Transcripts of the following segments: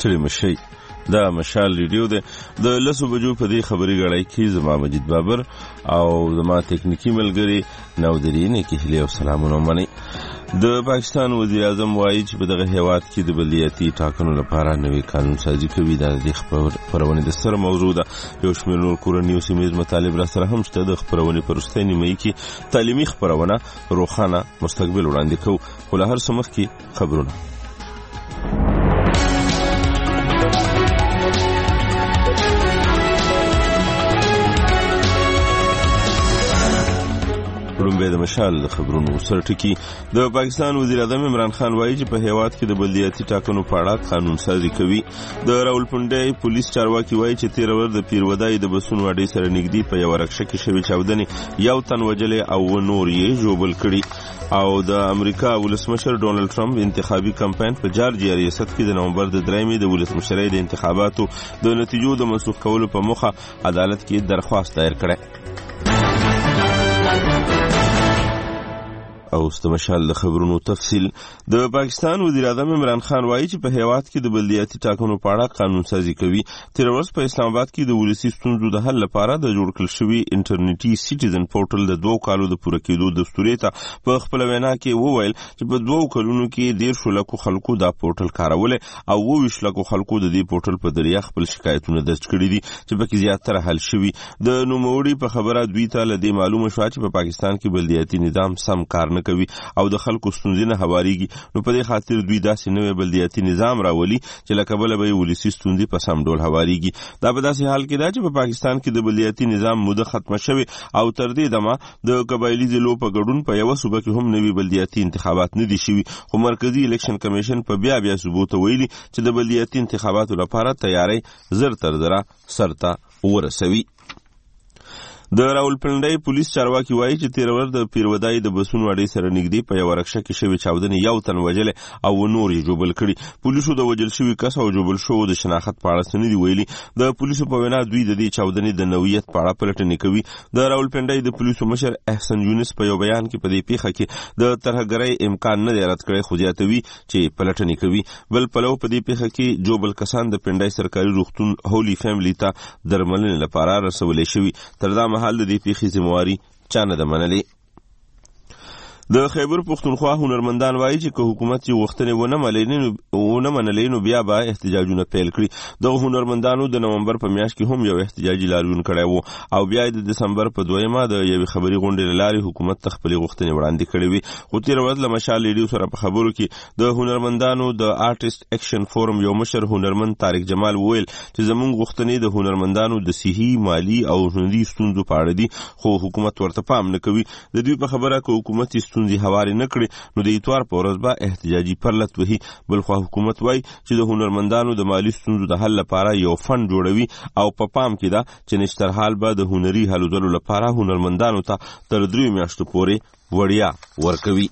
ستړي مشئ. دا مشال ریډیو ده. د 10 بجو په دې خبري غړای کې زما مجید بابر او زما تکنیکی ملګری نودرین کې هلي او سلامونه مني. د پاکستان وزیر اعظم وایي چې په دغه هیواد کې د بلدیاتي ټاکنو لپاره نوی قانون سازي کوي. دا د خبرونه د سره موضوع ده. یو شمېر نور کورني او سیمه مطالب را سره هم شته. د خبرونه پر وروستۍ نیمه کې تعلیمي خبرونه روښانه مستقبل وړاندې کوو. خو له هر څه مخکې خبرونه. لومبه د مشال د خبرونو سره ټکی. د پاکستان وزیر اعظم عمران خان وایي چې په هیواد کې د بلدیاتي ټاکنو په اړه قانون سازي کوي. د راولپنډي پولیس چارواکي وایي چې 13 ور د پیرودای د بسونو اډې سره نږدې په یو رکشه کې شوی چاودنې یو تن وجلې او نور یې ژوبل کړي. او د امریکا ولسمشر ډونالد ټرمپ انتخابي کمپاین په جارجیا ریاست کې د نومبر د 3 د ولسمشرۍ د انتخاباتو د نتیجو د منسوخ کولو په موخه عدالت کې درخواست دایر کړی. او استمشال د خبرونو تفصیل. د پاکستان وزیر اعظم عمران خان وایي چې په هیواد کې د بلدیاتي ټاکنو په اړه قانون سازي کوي. تیر ورځ په اسلام آباد کې د ولسي ستونزو د حل لپاره د جوړ کړل شوی انټرنیټي سټیزن پورټل د 2 کالو د پوره کېدو دستوري ته په خپل وینا کې وویل چې په 2 کلونو کې 1.5 لک خلکو دا پورټل کارول او 20 لک خلکو د دې پورټل په ذریعہ خپل شکایتونه درج کړي دي چې پکې زیاتره حل شوي. د نوموړي په خبره دوی ته له دې معلومه شوه چې په پاکستان کې بلدیاتي نظام سم کار نه کوي او د خلکو ستونزې نه هواريږي. نو په دې خاطر دوی داسې نوې بلدیاتي نظام راولي چې لکه بل به ولسی ستونزې په سم ډول هواريږي. دا په داسې حال کې دا چې په پاکستان کې د بلدیاتي نظام موده ختمه شوی او تر دې دمه د قبایلی ضلعو په ګډون په یو صوبه کې هم نوې بلدیاتي انتخابات نه دي شوي. خو مرکزی الیکشن کمیشن په بیا ثبوت ویلي چې د بلدیاتي انتخاباتو لپاره تیاری زر تر زره سرته ورسوي. د راولپنډي پولیس چارواکي وایي چې 13 ور د پیرودای د بسونو اډې سره نږدې په یو رکشه کې شوی چاودنې یو تن وجلې او نور یې ژوبل کړي. پولیسو د وجل شوی کس او ژوبل شو د شناخت په اړه څه نه دی ویلي. د پولیسو په وینا دوی د دې چاودنې د نوعیت په اړه پلټنې کوي. د راولپنډي د پولیسو مشر احسن یونس په یو بیان کې په دې پیښه کې د ترهګرۍ امکان نه دی رد کړی، خو زیاتوي چې پلټنې کوي. بل پلو په دې پیښه کې جوبل کسان د پنډای سرکاري روغتون هولي فیملی ته درملنې لپاره رسولې شوي. تر دا مهال د دې پیښې ذمہواري چا نه ده منلې. د خیبر پختونخوا هنرمندان وایي چې که حکومت یې غوښتنې ونه منلې نو بیا به احتجاجونه پیل کړي. دغه هنرمندانو د نومبر په میاشت کې هم یو احتجاجي لاریون کړی و او بیا د دسمبر په 2 د یوې خبري غونډې له لارې حکومت ته خپلې غوښتنې وړاندې کړې وي. خو تېره ورځ له مشال ریډیو سره په خبرو کې د هنرمندانو د آرټیست اکشن فورم یو مشر هنرمند طارق جمال وویل چې زموږ غوښتنې د هنرمندانو د صحي مالی او هنري ستونزو په اړه دي، خو حکومت ورته پام نه کوي. د دوی په خبره کې حکومت ستونزې هواري نه کړي نو د اتوار په ورځ به احتجاجي پرلت وهي. بلخوا حکومت وایي چې د هنرمندانو د مالی ستونزو د حل لپاره یو فند جوړوي او په پام کې ده چې نشترحال به د هنري هلو ځلو لپاره هنرمندانو ته تر 3 میاشتو پورې وړیا ورکوي.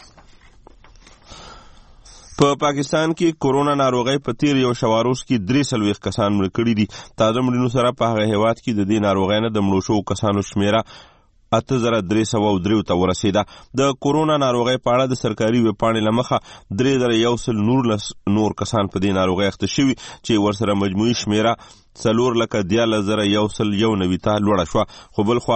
په پاکستان کې کورونا ناروغي په تیر یو شواروس کې 43 کسان مړ کړي دي. تازه مړینو سره په هغه هیواد کې د دې ناروغۍ نه د مړو شوو کسانو شمیره 8303 ته ورسیده. د کورونا ناروغۍ په اړه د سرکاري ویبپاڼې له مخه 3119 نور کسان په دې ناروغۍ اخته شوي چې ورسره مجموعي شمیره 4,14,191 ته لوړه شوه. خو بلخوا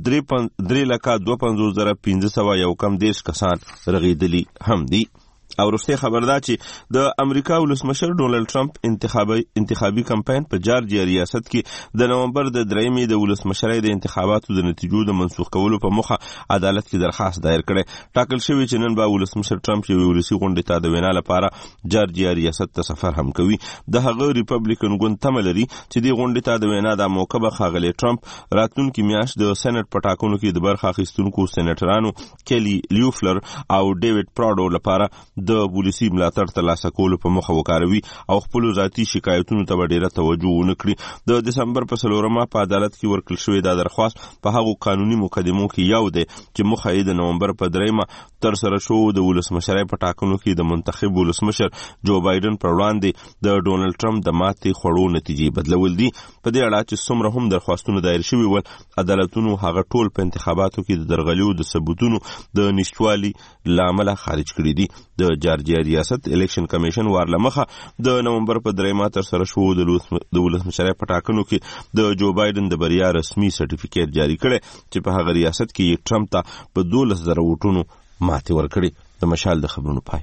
3,52,501 کم 10 کسان رغېدلي هم دي. او وروستۍ خبر دا چې د امریکا ولسمشر ډونالد ټرمپ انتخابي کمپاین په جارجیا ریاست کې د نومبر د 3 د ولسمشرۍ د انتخاباتو د نتیجو د منسوخ کولو په موخه عدالت کې درخواست دایر کړی. ټاکل شوی چې نن به ولسمشر ټرمپ یو ولسي غونډې ته د وینا لپاره جارجیا ریاست ته سفر هم کوي. د هغه ریپبلیکن ګوند تمه لري چې د غونډې ته د وینا د موقع به ښاغلی ټرمپ راتلونکي میاشت د سېنات په ټاکنو کې د برخه اخیستونکو سېنیټرانو کیلی لیوفلر او ډیوډ پراډو لپاره د پولیسي ملاتړ ترلاسه کولو په مخه وکاروي او خپل ذاتي شکایتونو ته ډیره توجه ونه کړي. د دسمبر په 4 په عدالت کې ورکړل شوی دا درخواست په هغو قانوني مقدمو کې یو دی چې مخه یې د نومبر په 3 تر سره شو د ولسمشرۍ په ټاکنو کې د منتخب ولسمشر جو بایدن پر وړاندې د ډونالد ټرمپ د ماتې خوړو نتیجې بدلول دي. په دې اړه چې څومره هم درخواستونه دایر شوي ول، عدالتونو هغه ټول په انتخاباتو کې د درغلیو د ثبوتونو د نشټوالي لامل خارج کړي دي. د جارجیا ریاست الیکشن کمیشن وارلمخه د نومبر په 3 تر سره شو د ولسمشر په ټاکنو کې د جو بایدن د بریا رسمي سرټیفیکیټ جاری کړي چې په هغه ریاست کې ټرمپ ته په 12,000 ووټونو ماتې ورکړي. د مشال د خبرونو پای.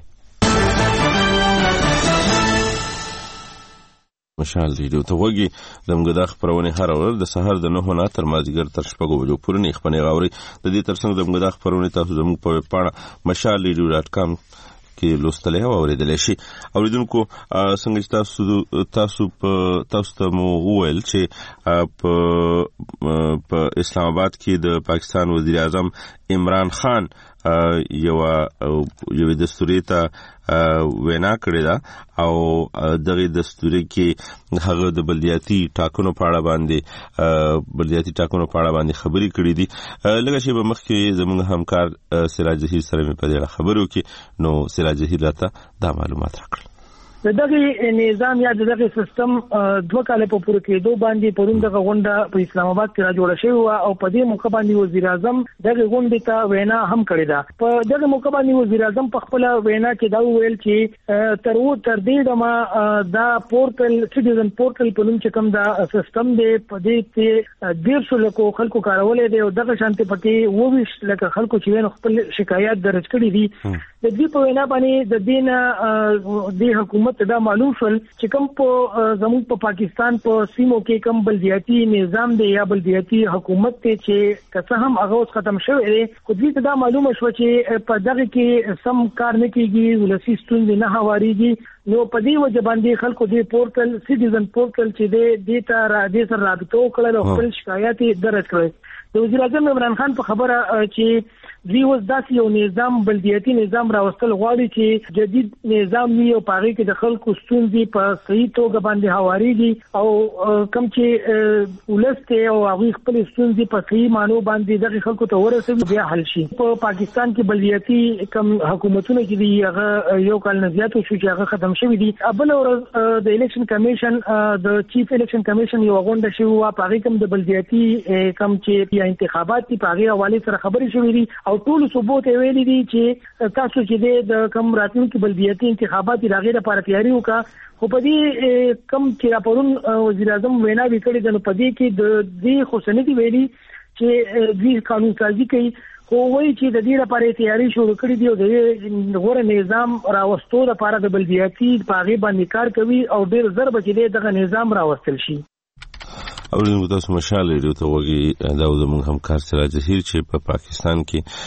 مشال ریډیو ته وګي د موږ د خبرونه هر ورځ د سحر د 9 نه تر مازیګر تر 6 بجو پورې نه خبرونه غوړي. د دې ترڅنګ د موږ د خبرونه تاسو زموږ په ویب پاڼه mashalradio.com کې لوستلې او اوریدلې شي. اوریدونکو څنګه تاسو ته مو وویل چې په اسلام آباد کې د پاکستان وزیر اعظم عمران خان یو دستوري ته وینا کړې ده او دغه دستوري کې هغه د بلدیاتي ټاکنو په اړه باندې خبرې کړې دي. لکه چې په مخ کې زموږ همکار سراج جهیر سره مې په دې خبرو کې نو سراج جهیر راته دا معلومات راکړل. دغه نظام یا دغه سیستم 2 کال په پوره کېدو باندې پرون دغه غونډه په اسلام آباد کې را جوړه شوې او په دې موقع باندې وزیر اعظم دغه غونډې ته وینا هم کړې ده. په دغه موقع باندې وزیر اعظم په خپل وینا کې دا ویل چې تر دې دمه دا پورټل سټیزن پورټل په نوم چې کوم دا سیستم دی په دې کې 150 لکو خلکو کارولې دي او دغه شانتي پکې 22 لکه خلکو چې خپل شکایت درج کړي دي. د دې په وینا باندې د دین د حکومت دا معلوم شول چې کوم په زموږ په پاکستان په سیمو کې کوم بلدیاتي نظام دی یا بلدیاتي حکومت ته چې کڅه هم هغه ختم شوی دی خو دې دا معلومه شو چې په دغه کې سم کار نه کیږي ولسی ستونزې نه هواريږي. نو په دې وجه باندې خلکو دې پورټل سټیزن پورټل چې دې سره رابطه وکړل او خپل شکایت درج کړل. د وزیر اعظم عمران خان په خبره چې دوی اوس داسې یو نظام بلدیاتي نظام راوستل غواړي چې جدید نظام وي او په هغه کې د خلکو ستونزې په صحیح توګه باندې هواريږي او کوم چې ولسته او هغه خپل ستونزې په صحیح مانو باندې د خلکو ته ورسوي بیا حل شي. په پاکستان کې بلدیاتي کوم حکومتونه کې دي هغه یو کال نه زیات شو چې هغه ختم شوی دي. بل ورځ د الیکشن کمیشن د چیف الیکشن کمیشن یو غونډه شوه او په هغه کوم د بلدیاتي کوم چې انتخابات په هغه حواله سره خبرې شوې دي او ټول ثبوت ویلي دي چې تاسو چې د کوم راتلونکي بلدیاتي انتخابات راغلي لپاره تیاری وکړه خو په دې کم چې راپورون وزیر اعظم وینا وکړي د په دې کې د دې خوشنه دي ویلي چې دې قانون سازي کوي خو وایي چې د دې لپاره تیاری شروع کړې دي او د غوړ نظام راوستو لپاره د بلدیاتي باغې باندې کار کوي او ډېر ضرب چې دغه نظام راوستل شي. او تاسو مشال ریډیو ته وګورئ دا زموږ همکار سراج جهیر چې په پاکستان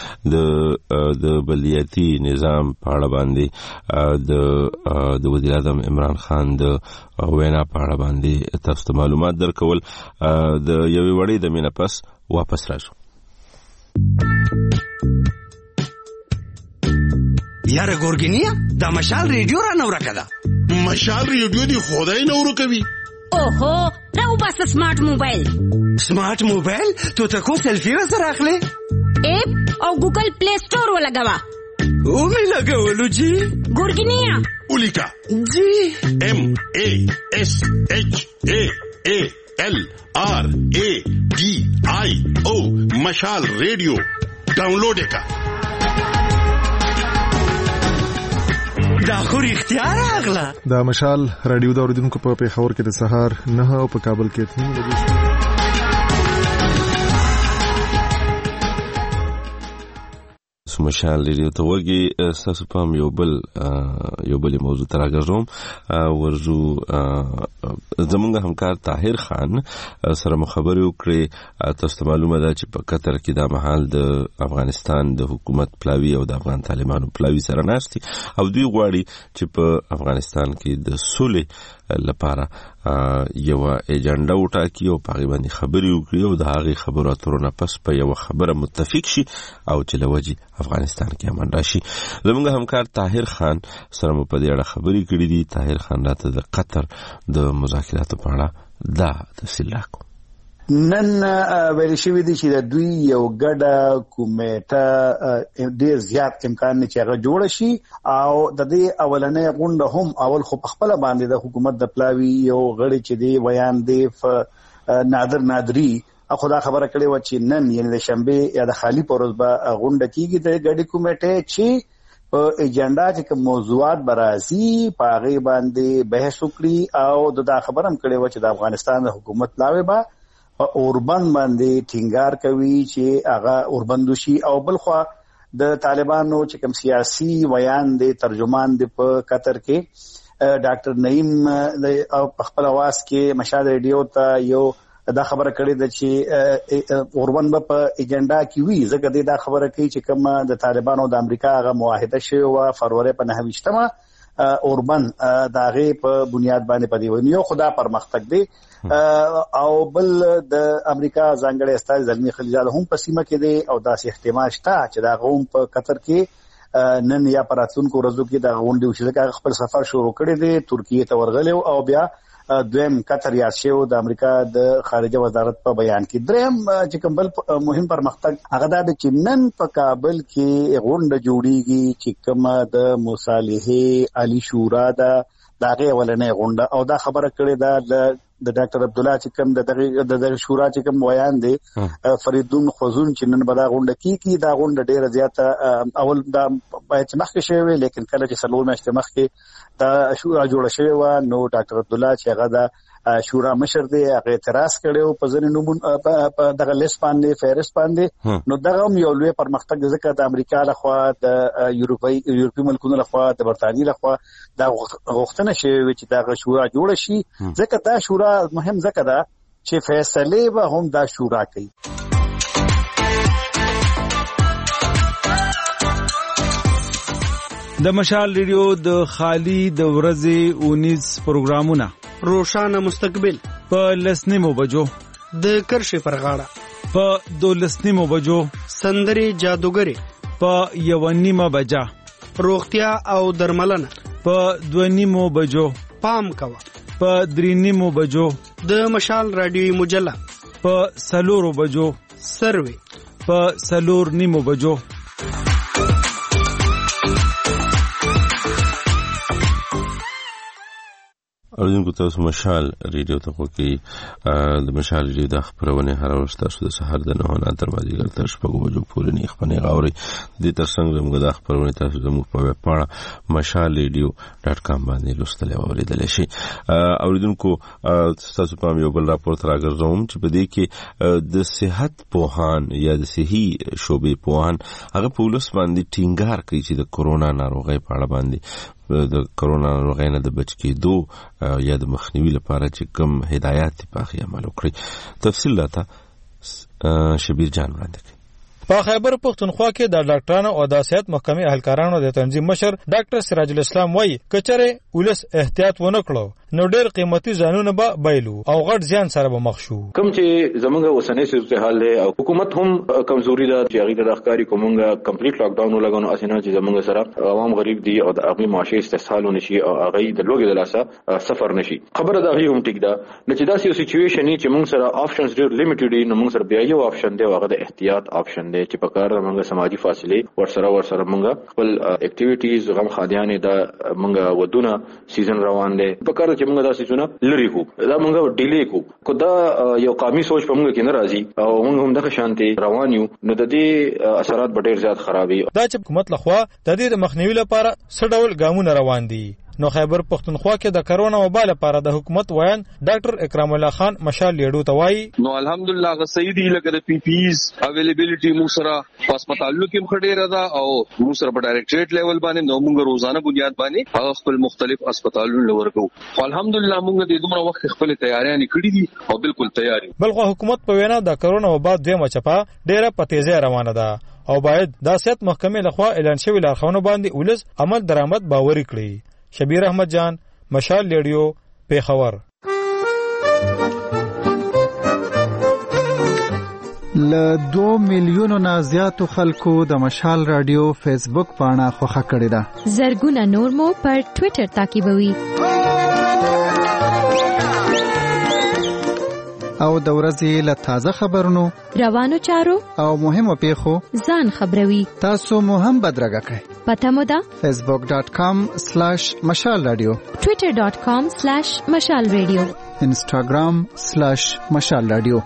کې د بلدیاتي نظام په اړه باندې د وزیر اعظم عمران خان د وینا په اړه باندې تاسو ته معلومات درکول. د یوې وړې د مینه پس واپس راځو. یاره ګورګینیا دا مشال ریډیو را نو راکړه. مشال ریډیو دی خدای نو ورکوي. اوهو راو بس سمارټ موبایل. سمارټ موبایل تو تکو سیلفی وسره اخلي اپ او ګوګل پلی سٹور ولګوا او می لګولو جی ګورګینیا اولیکا جی MASHALRADIO مشال ریډیو ډاونلوډ کا دا خو اختیار اغلا. دا مشال رادیو دا اوریدونکو په پیښور کې د سهار 9 او په کابل کې 3 بجې. مشال ریډیو ته وګورئ تاسو په یو بل موضوع تر راغلم ورزو زمونږ همکار طاهر خان سره مخابره وکړي. تاسو معلومه ده چې په قطر کې د مهال د افغانستان د حکومت پلاوی او د افغان طالبانو پلاوی سره ناشتي او دوی غواړي چې په افغانستان کې د صلح لپاره یو ایجنډا وټاکي او په غیبه خبرې وکړي او د هغه خبرو اترونه پس په یو خبره متفق شي او چې لوجي افغانستان کې امن راشي. زموږ همکار طاهر خان سره په دې اړه خبرې کړې دي. طاهر خان راته د قطر د مذاکراتو په اړه دا تفصیل راکړي. نن ویل شوی دی چې د دوی یو ګډه کمیټه ډیر زیات امکان نه چې هغه جوړ شي او د دې اولنې غونډه هم اول خو خپل باندې د حکومت د پلاوی یو غړي چې دی ویان دی نادری خدا خبره کړې و چې نن یعنی د شنبه یا د خالی پروز به غونډه کیږي د ګډي کمیټه چې په ایجنډا چې کوم موضوعات برازي په هغه باندې بحث وکړي او دا خبرم کړي و چې د افغانستان حکومت لاوي با اوربند باندې ټینګار کوي چې هغه اوربند شي او بلخوا د طالبانو چې کوم سیاسي ویان دي ترجمان دي په قطر کې ډاکټر نعیم او خپل आवाज کې مشال ریډیو ته یو دا خبره کړې ده چې اوربند په ایجنډا کې وی زګه دا خبره کوي چې کوم د طالبانو د امریکا غو معاهده شوی او فروری په 9مه اوربند دا غي په بنیاد باندې پدی ونیو خدا پرمختګ دی او بل د امریکا ځانګړي استاد زلمی خلیلزاده هم په سیمه کې دی او داسې احتمال شته چې دا غوم په قطر کې نن یا پراتونکو ورځو کې دا غونډه وشي چې خپل سفر شروع کړی دی ترکیه ته ورغلی او بیا دویم قطر یا شیو د امریکا د خارجه وزارت په بیان کې دریم چې کوم بل مهم پرمختګ هغه د چنن په کابل کې غونډه جوړیږي چې کوم د مصالحه علی شورا دغه ولنې غونډه او دا خبره کړې ده د ډاکټر عبد الله چې کوم د شورا چې کوم بیان دی فریدون خوزون چې نن بدا غونډه کې دا غونډه ډیره زیاته اول دا باید مخکې شوی لیکن کله چې سلول مشته مخکې دا شورا جوړه شوی و نو ډاکټر عبد الله چې هغه د شورا مشر دی هغه اعتراض کړو په ځینې نمونه په دغه لیست باندې فهرست باندې نو دغه یو لوی پرمختګ ځکه د امریکا لخوا د یورپی ملکونو لخوا د برتانیې لخوا دا غوښتنه شوی چې دغه شورا جوړه شي ځکه دا شورا مهم ځکه دا چې فیصله به هم دا شورا کوي. د مشال ریډیو د خالی د ورځې 19 پروګرامونه روشانه مستقبل په لسنیمو بجو د کرشي فرغاړه په 12 بجو سندري جادوګری په 1 بجا روغتیا او درملنه په 2 بجو پام کوا په 3 بجو د مشال رادیوي مجله په 4 بجو سروي په 4 بجو اوریدونکو تاسو مشال ریډیو ته خوږی د مشال ریډیو د خبرونه هر ورځ تاسو د سحر د 9 تر مازیګر تر 6 بجو پورې نه خبرونه غوړي د ترڅنګ موږ د خبرونه تاسو زموږ په ویب پاڼه mashalradio.com باندې لوستل او اوریدل شي. اوریدونکو تاسو په یو بل راپور تر راګرځوم چې په دې کې د صحت پوهان یا د صحي شوبې پوهان هغه په ولس باندې ټینګار کوي چې د کورونا ناروغۍ په اړه باندې د کورونا ناروغۍ نه د بچ کېدو یا د مخنیوي لپاره چې کوم هدایات په اخی عمل وکړي. تفصیل لاته شبیر جان وړاندې کوي. په خیبر پختونخوا کې د ډاکټرانو او د صحت محکمې اهلکارانو د تنظیم مشر ډاکټر سراج الاسلام وایي کچره ولس احتیاط ونه کړو نو ډېر قیمتي ځانونه به بایلو او غټ ځان سره به مخ شو. کوم چې زمونږ اوسنۍ صورتحال له او حکومت هم کمزوري ده چې هغه د راخکاری کومه کمپلیټ لاک ډاون لګونو اسنه چې زمونږ سره عوام غریب دي او د هغه معاشي استحصال نشي او هغه د لوګي د لاسه سفر نشي. خبره ده هم ټیک ده چې دا سچويشن چې موږ سره آپشنز ډېر لیمیټډ دي نو موږ سره بیا یو آپشن دی هغه د احتیاط آپشن دی چې په کار موږ سماجی فاصله ورسره موږ خپل اکټیویټیز غم خادیانه دا موږ ودونه سیزن روان دي په کار چې موږ دا سيزونه لري کو دا موږ ډیلی کو دا یو قومي سوچ په موږ کې ناراضي او موږ هم د شانتي روان یو نو د دې اثرات ډېر زیات خرابي. دا چې حکومت لخوا د دې مخنیوي لپاره څه ډول ګامونه روان دي نو خیبر پختونخوا کې د کرونا وبا لپاره د حکومت ویان ډاکټر اکرام الله خان مشال لیډو ته وایي نو الحمدلله غ سیدی لکه د پی پیز اویلیبিলিټی موږ سره په هسپتالونو کې خډيره ده او موږ سره په ډایریکټریټ لیول باندې نو موږ روزانه بنیاد باندې خپل مختلف هسپتالونو ورکو الحمدلله موږ د دومره وخت خپل تیاریاں کړې دي او بالکل تیاری. بلخو حکومت په وینا د کرونا وبا د مچپا ډیره په تیزه روانه ده او باید د صحت محکمې لخوا اعلان شوی لارښوونو باندې ولز عمل درآمد باوري کړي. شبیر احمد جان مشال ریډیو پیښور. ل 2 میلیونو نه زیاتو خلکو د مشال رادیو فیسبوک پاڼه خوښه کړې ده. زرګونه نور مو پر ټوئیټر تعقیبوي. او د ورځې له تازه خبرونو روانو چارو او مهمو پیښو ځان خبروي. تاسو مو هم بدرګه کړئ. پته مو ده facebook.com/mashalradio twitter.com/mashalradio instagram/mashalradio.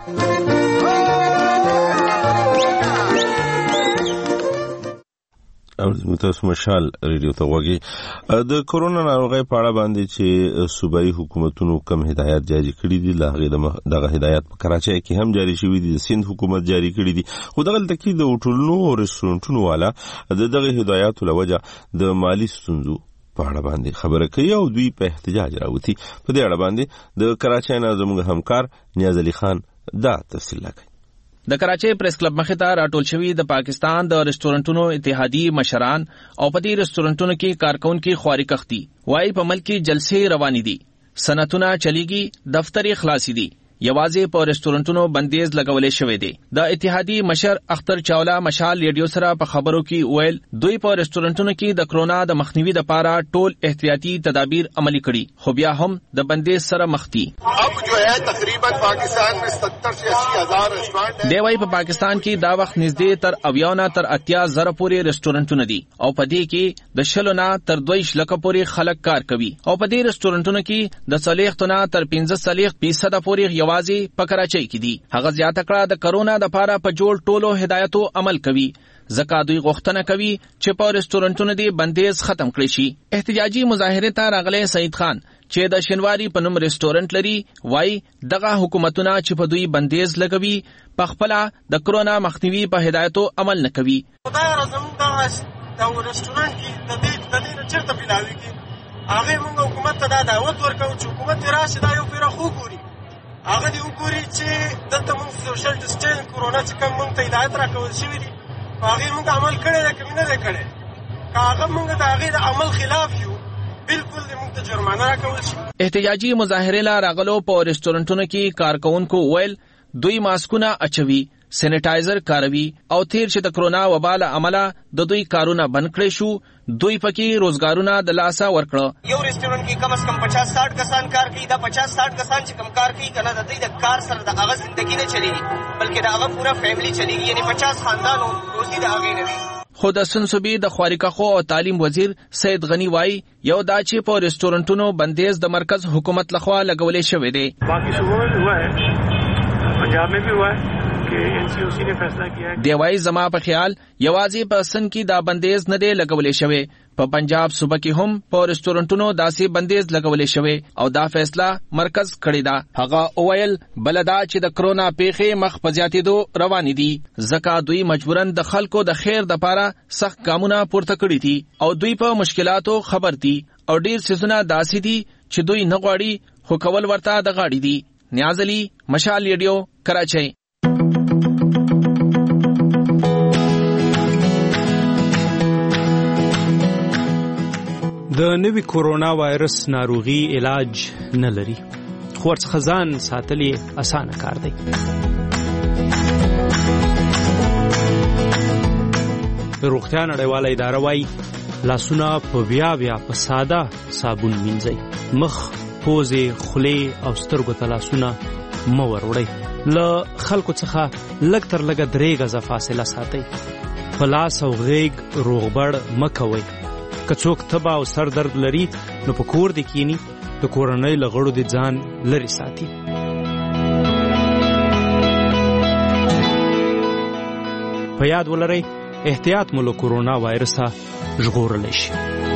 تاسو مشال ریډیو ته وګورئ. د کورونا ناروغي په اړه باندې چې صوبایي حکومتونو کم هدایت جاری کړي دي، دغه هدایت په کراچۍ کې هم جاری شوی دي، سند حکومت جاری کړي دي. خو دغه تکي د هوټلونو او رستورانتونو والا دغه هدایت لوجه د مالی ستونزو په اړه باندې خبره کوي او دوی په احتجاج راوتی. په دې اړه باندې د کراچۍ نه زموږ همکار نیاز علي خان دا تفصیل لري. د کراچۍ پریس کلب مخې ته راټول شوی د پاکستان د رستورانتونو اتحادیې مشران او په دې رستورانتونو کې کارکونکو خواري کختی وای په ملک کې جلسې روانې دي، سنتونه چلیږي، دفتر خلاصي دي، یوازې په رستورانتونو بندیز لګولې شوې دي. د اتحادیې مشر اختر چاولا مشال ریډیو سره په خبرو کې ویل دوی په رستورانتونو کې د کرونا د مخنیوي لپاره ټول احتیاطي تدابیر عملي کړي، خو بیا هم د بندیز سره مخ دي. اب جو ہے تقریباً پاکستان میں 70 سے 80 ہزار ریسٹورانٹ دی وايي په پاکستان کې دا وخت نږدې تر 90 تر 80 زره پورې رستورانتونه دي او په دې کې د 20 نه تر 2 لک پورې خلک کار کوي او په دې رستورانتونو کې د 40 نه تر 15% پورې یوازې په کراچۍ کې دي. هغه زیاته کړه د کرونا د لپاره په جوړ ټولو هدایتو عمل کوي، ځکه دوی غوښتنه کوي چې په رستورانتونو دی بندیز ختم کړي شي. احتجاجي مظاهره ته راغلی سعید خان چې د شنواری په نوم رستورانت لري وای دغه حکومتونه چې په دوی بندیز لګوي په خپل د کرونا مخنیوي په هدایتو عمل نه کوي. خدای اعظم دا رستورانت کې د دې چرته بلاوي کې هغه موږ حکومت ته دا دعوت ورکو چې حکومت راشي دا یو پیره خو ګوري، هغه دی وګوري چې دلته موږ سوشل ډیسټنس کرونا چې کوم موږ ته هدایت راکول شوی دی هغه موږ عمل کړی دی که نه دی کړی، هغه موږ د هغې د عمل خلاف یو بالکل موږ ته جرمانه راکول شي. احتجاجي مظاهره لا راغلو په رستورانتونو کې کارکونکو ویل دوی ماسکونه اچوي، سینیټایزر کاروي او تیر چې د کرونا وبا له امله د دوی کارونه بند کړي شو، دوی پکې روزګارونه د لاسه ورکړه. یو ریسټورانټ کې کم از کم 50-60 کسان کار کوي، دا 50-60 کسان چې کم کار کوي کنه د دې د کار سره د هغه ژوندۍ نه چلیږي بلکې د هغه پورا فیملی چلیږي، یعنی 50 خاندانو روزي د هغه نه وي. خو د سنسوبي د خوارکخو او تعلیم وزیر سید غنی وای یو دا چې په رستورانتونو بندیز د مرکز حکومت لخوا لګولې شوې دي. باقي صوبوں میں ہوا ہے، پنجاب میں بھی ہوا ہے کہ NCOC نے فیصلہ کیا ہے. دی وای زما په خیال یوازې په سن کې دا بندیز نه دی لګولې شوی، په پنجاب صوبه کې هم په رستورانتونو داسې بندیز لګولې شوی او دا فیصله مرکز کړی دا. هغه اویل بلدا چې د کرونا پیښې مخ په زیاتېدو روانې دي، ځکه دوی مجبورن د خلکو د خیر د لپاره سخت ګامونه پورته کړي دي او دوی په مشکلاتو خبر دي او ډیر سيزونه داسې دي چې دوی نه غواړي خو کول ورته د غاړي دي. نیاز علي مشال ریډیو کراچۍ. د نوي کورونا وایرس ناروغي علاج نه لري، خو ورڅخه ځان ساتل یې اسانه کار دی. روغتیا نړیواله اداره وایي لاسونه په بیا په ساده صابون مینځئ، مخ، پوزې، خولې او سترګو ته لاسونه مه وروړئ، له خلکو څخه لږ تر لږه 3 غزه فاصله ساتئ، په لاس او غیږ روغبړ مه کوئ. که څوک تبه او سر درد لري نو په کور دې کینی، د کورنۍ له غړو دې ځان لرې ساتي. په یاد ولرئ احتیاط مو له کورونا وایرسه ژغورلی شي.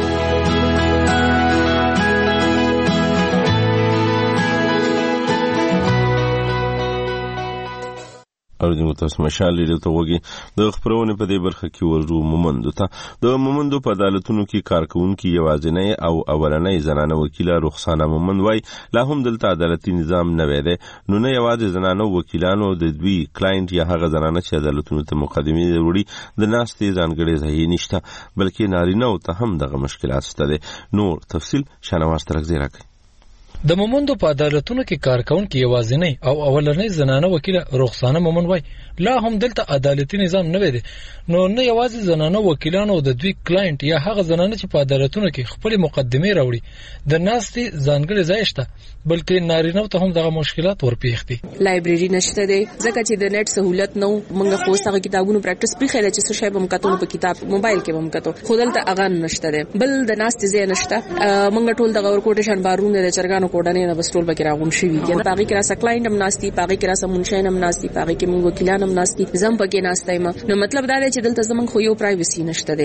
اوریدونکو تاسو مشال ریډیو ته وګورئ. د خبرونه په دې برخه کې ورجو مومندو ته د مومندو په عدالتونو کې کارکونکو یوازینی او اولنۍ زنانه وکیله رخسانه مومند وای لا هم دلته عدالتي نظام نه ویده، نو نه یوازې زنانه وکیلانو د دوی کلاینټ یا هغه زنانه چې عدالتونو ته مقدمه وروړي د ناستې ځانګړي ځای نشته، بلکې نارینه ته هم دغه مشکلات شته. نور تفصیل شانواز ترکزی راکړي. د مومندو په عدالتونو کې کارکونکو یوازینی او اولنۍ زنانه وکیله رخسانه مومند وای لا هم دلته عدالتي نظام نه ویده، نو نه یوازې زنانه وکیلانو د دوی کلاینټ یا هغه زنانه چې په عدالتونو کې خپل مقدمه راوړي د ناستې ځانګړي ځای شته، بلکې نارینه ته هم دغه مشکلات ورپېښ دي. لایبرری نشته دی ځکه چې د نت سہولت نو موږ خو څنګه کتابونو پریکټیس پرې چې څه شی به مکاتو په کتاب موبایل کې به مکاتو خو دلته هغه نشته دی. بل د ناستې ځای نشته، موږ ټول دغه ورکوټیشن بارون د چرګانو کوډنې نه بسټول بکې راغون شي، کنه باغی کې راسه کلاینټ هم ناستي، باغی کې راسه منشین هم ناستي، باغی کې موږ وکیلان هم ناستي، زم پکې ناستای ما. نو مطلب دا دی چې دلته زمونږ خو یو پرایوسی نشته دی. په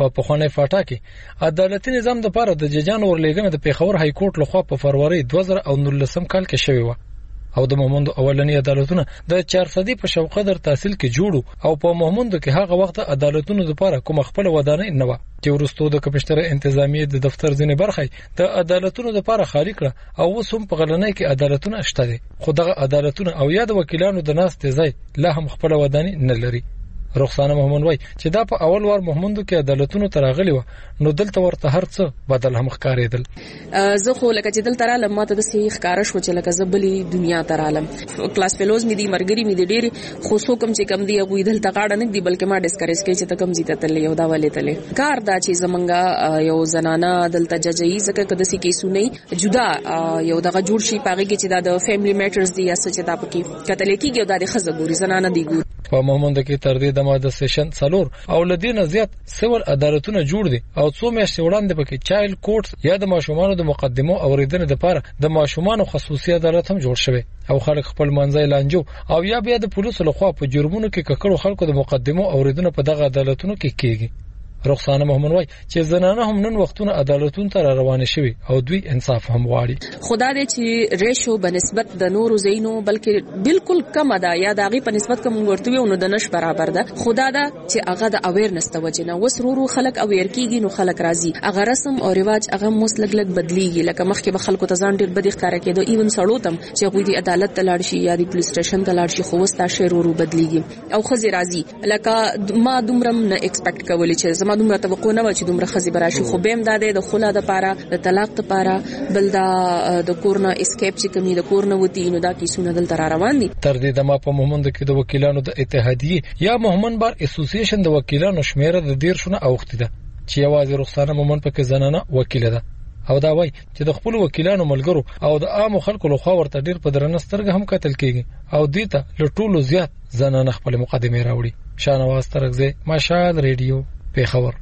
په پخوانی فاټا کې عدالتي نظام د لپاره د ججانو ورلېګنه د پیښور های کورټ لخوا په فروری 2019 کال کې شوې و او د محمود اولنی عدالتونه د 400 په شوقدر تحصیل کې جوړو او په محمود کې هغه وخت عدالتونو لپاره کوم خپل ودانۍ نه و چې ورستو د کمشنر انتظامی د دفتر ځنې برخه د عدالتونو لپاره خالی کړه او وسوم په غلنۍ کې عدالتونه شته دي خو دغه عدالتونه او یا د وکیلانو د ناس تیزای لا هم خپل ودانۍ نه لري رخصانه محمود وای چې دا په اول وار محمود کې عدالتونو تراغلی و نو دلته ورته هر څه بدل هم ښکارېدل زه خو لکه چې دلته رالم ماته د سي ښکارا شو چې لکه زبلی دنیا ته رالم کلاس فیلوز می دي مرګري می دي ډېری خو سو کم چې کم دی غوې دلته غاړه نه دی بلکې ما ډیسکریج کوي چې ته کم زیته تل یو دا ولې تل کار دا چې زمونږه یو زنانه دلته ججئی زکه کده سي کیسو نه جدا یو دغه جوړ شي پاږي چې دا د فیملی میټرز دی یا څه چې دا پکې کتل کېږي او دا د خزه ګوري زنانه دی ګور په محمود کې تر دې د ماده سیشن څلور او لدینه زیات سیول عدالتونه جوړ دي او څو میاشتې وړاندې پکې چایلډ کورټ یا د ماشومانو د مقدمو اوریدنې لپاره د ماشومانو خصوصي عدالت هم جوړ شوی او خلک خپل منځي لانجو او یا بیا د پولیسو لخوا په جرمونو کې ککړو خلکو د مقدمو اوریدنه په دغه عدالتونو کې کیږي رخصانه محمود وای چې زنانه هم نن وختونه عدالتونو ته روانه شوي او دوی انصاف هم غواړي خدا دې چې ریشو بنسبت د نورو زینو بلکې بالکل کم ده یا دغه په نسبت کوم ورته نو د نش برابر ده خدا دا چې هغه د اویرنس توجنه وسرورو خلک اویر کیږي نو خلک راضي هغه رسم او رواج هغه مسلګلګ بدلیږي لکه مخکې به خلکو ته ځان ډیر بدی ښکارا کېدو ایون سړو تم چې غوي د عدالت ته لاړ شي یا د پولیس سټیشن ته لاړ شي خو وستا شیرورو بدلیږي او خزي راضي لکه ما دومرم نه ایکسپیکټ کولی چې ما دومره توقع نه و چې دومره خزي براشي خو بهم داده د خلا د پاره د طلاق د پاره بل د کورنا اسکیپ چې کمی د کورنا وتی نو دا کیسونه دل تر روان دي تر دې د ما په محمود کې د وکیلانو د اتحادیه یا محمد بار اسوسییشن د وکیلانو شمیره د 13 اوخت ده چې یوازې رخصانه محمود پکې زنانه وکیل ده او دا وای چې د خپل وکیلانو ملګرو او د عام خلکو لخوا ورته ډیر په درنسترګه هم قتل کیږي او دیته لټولو زیات زنانه خپل مقدمه راوړي شانواز ترغزه مشال ریډیو پیښور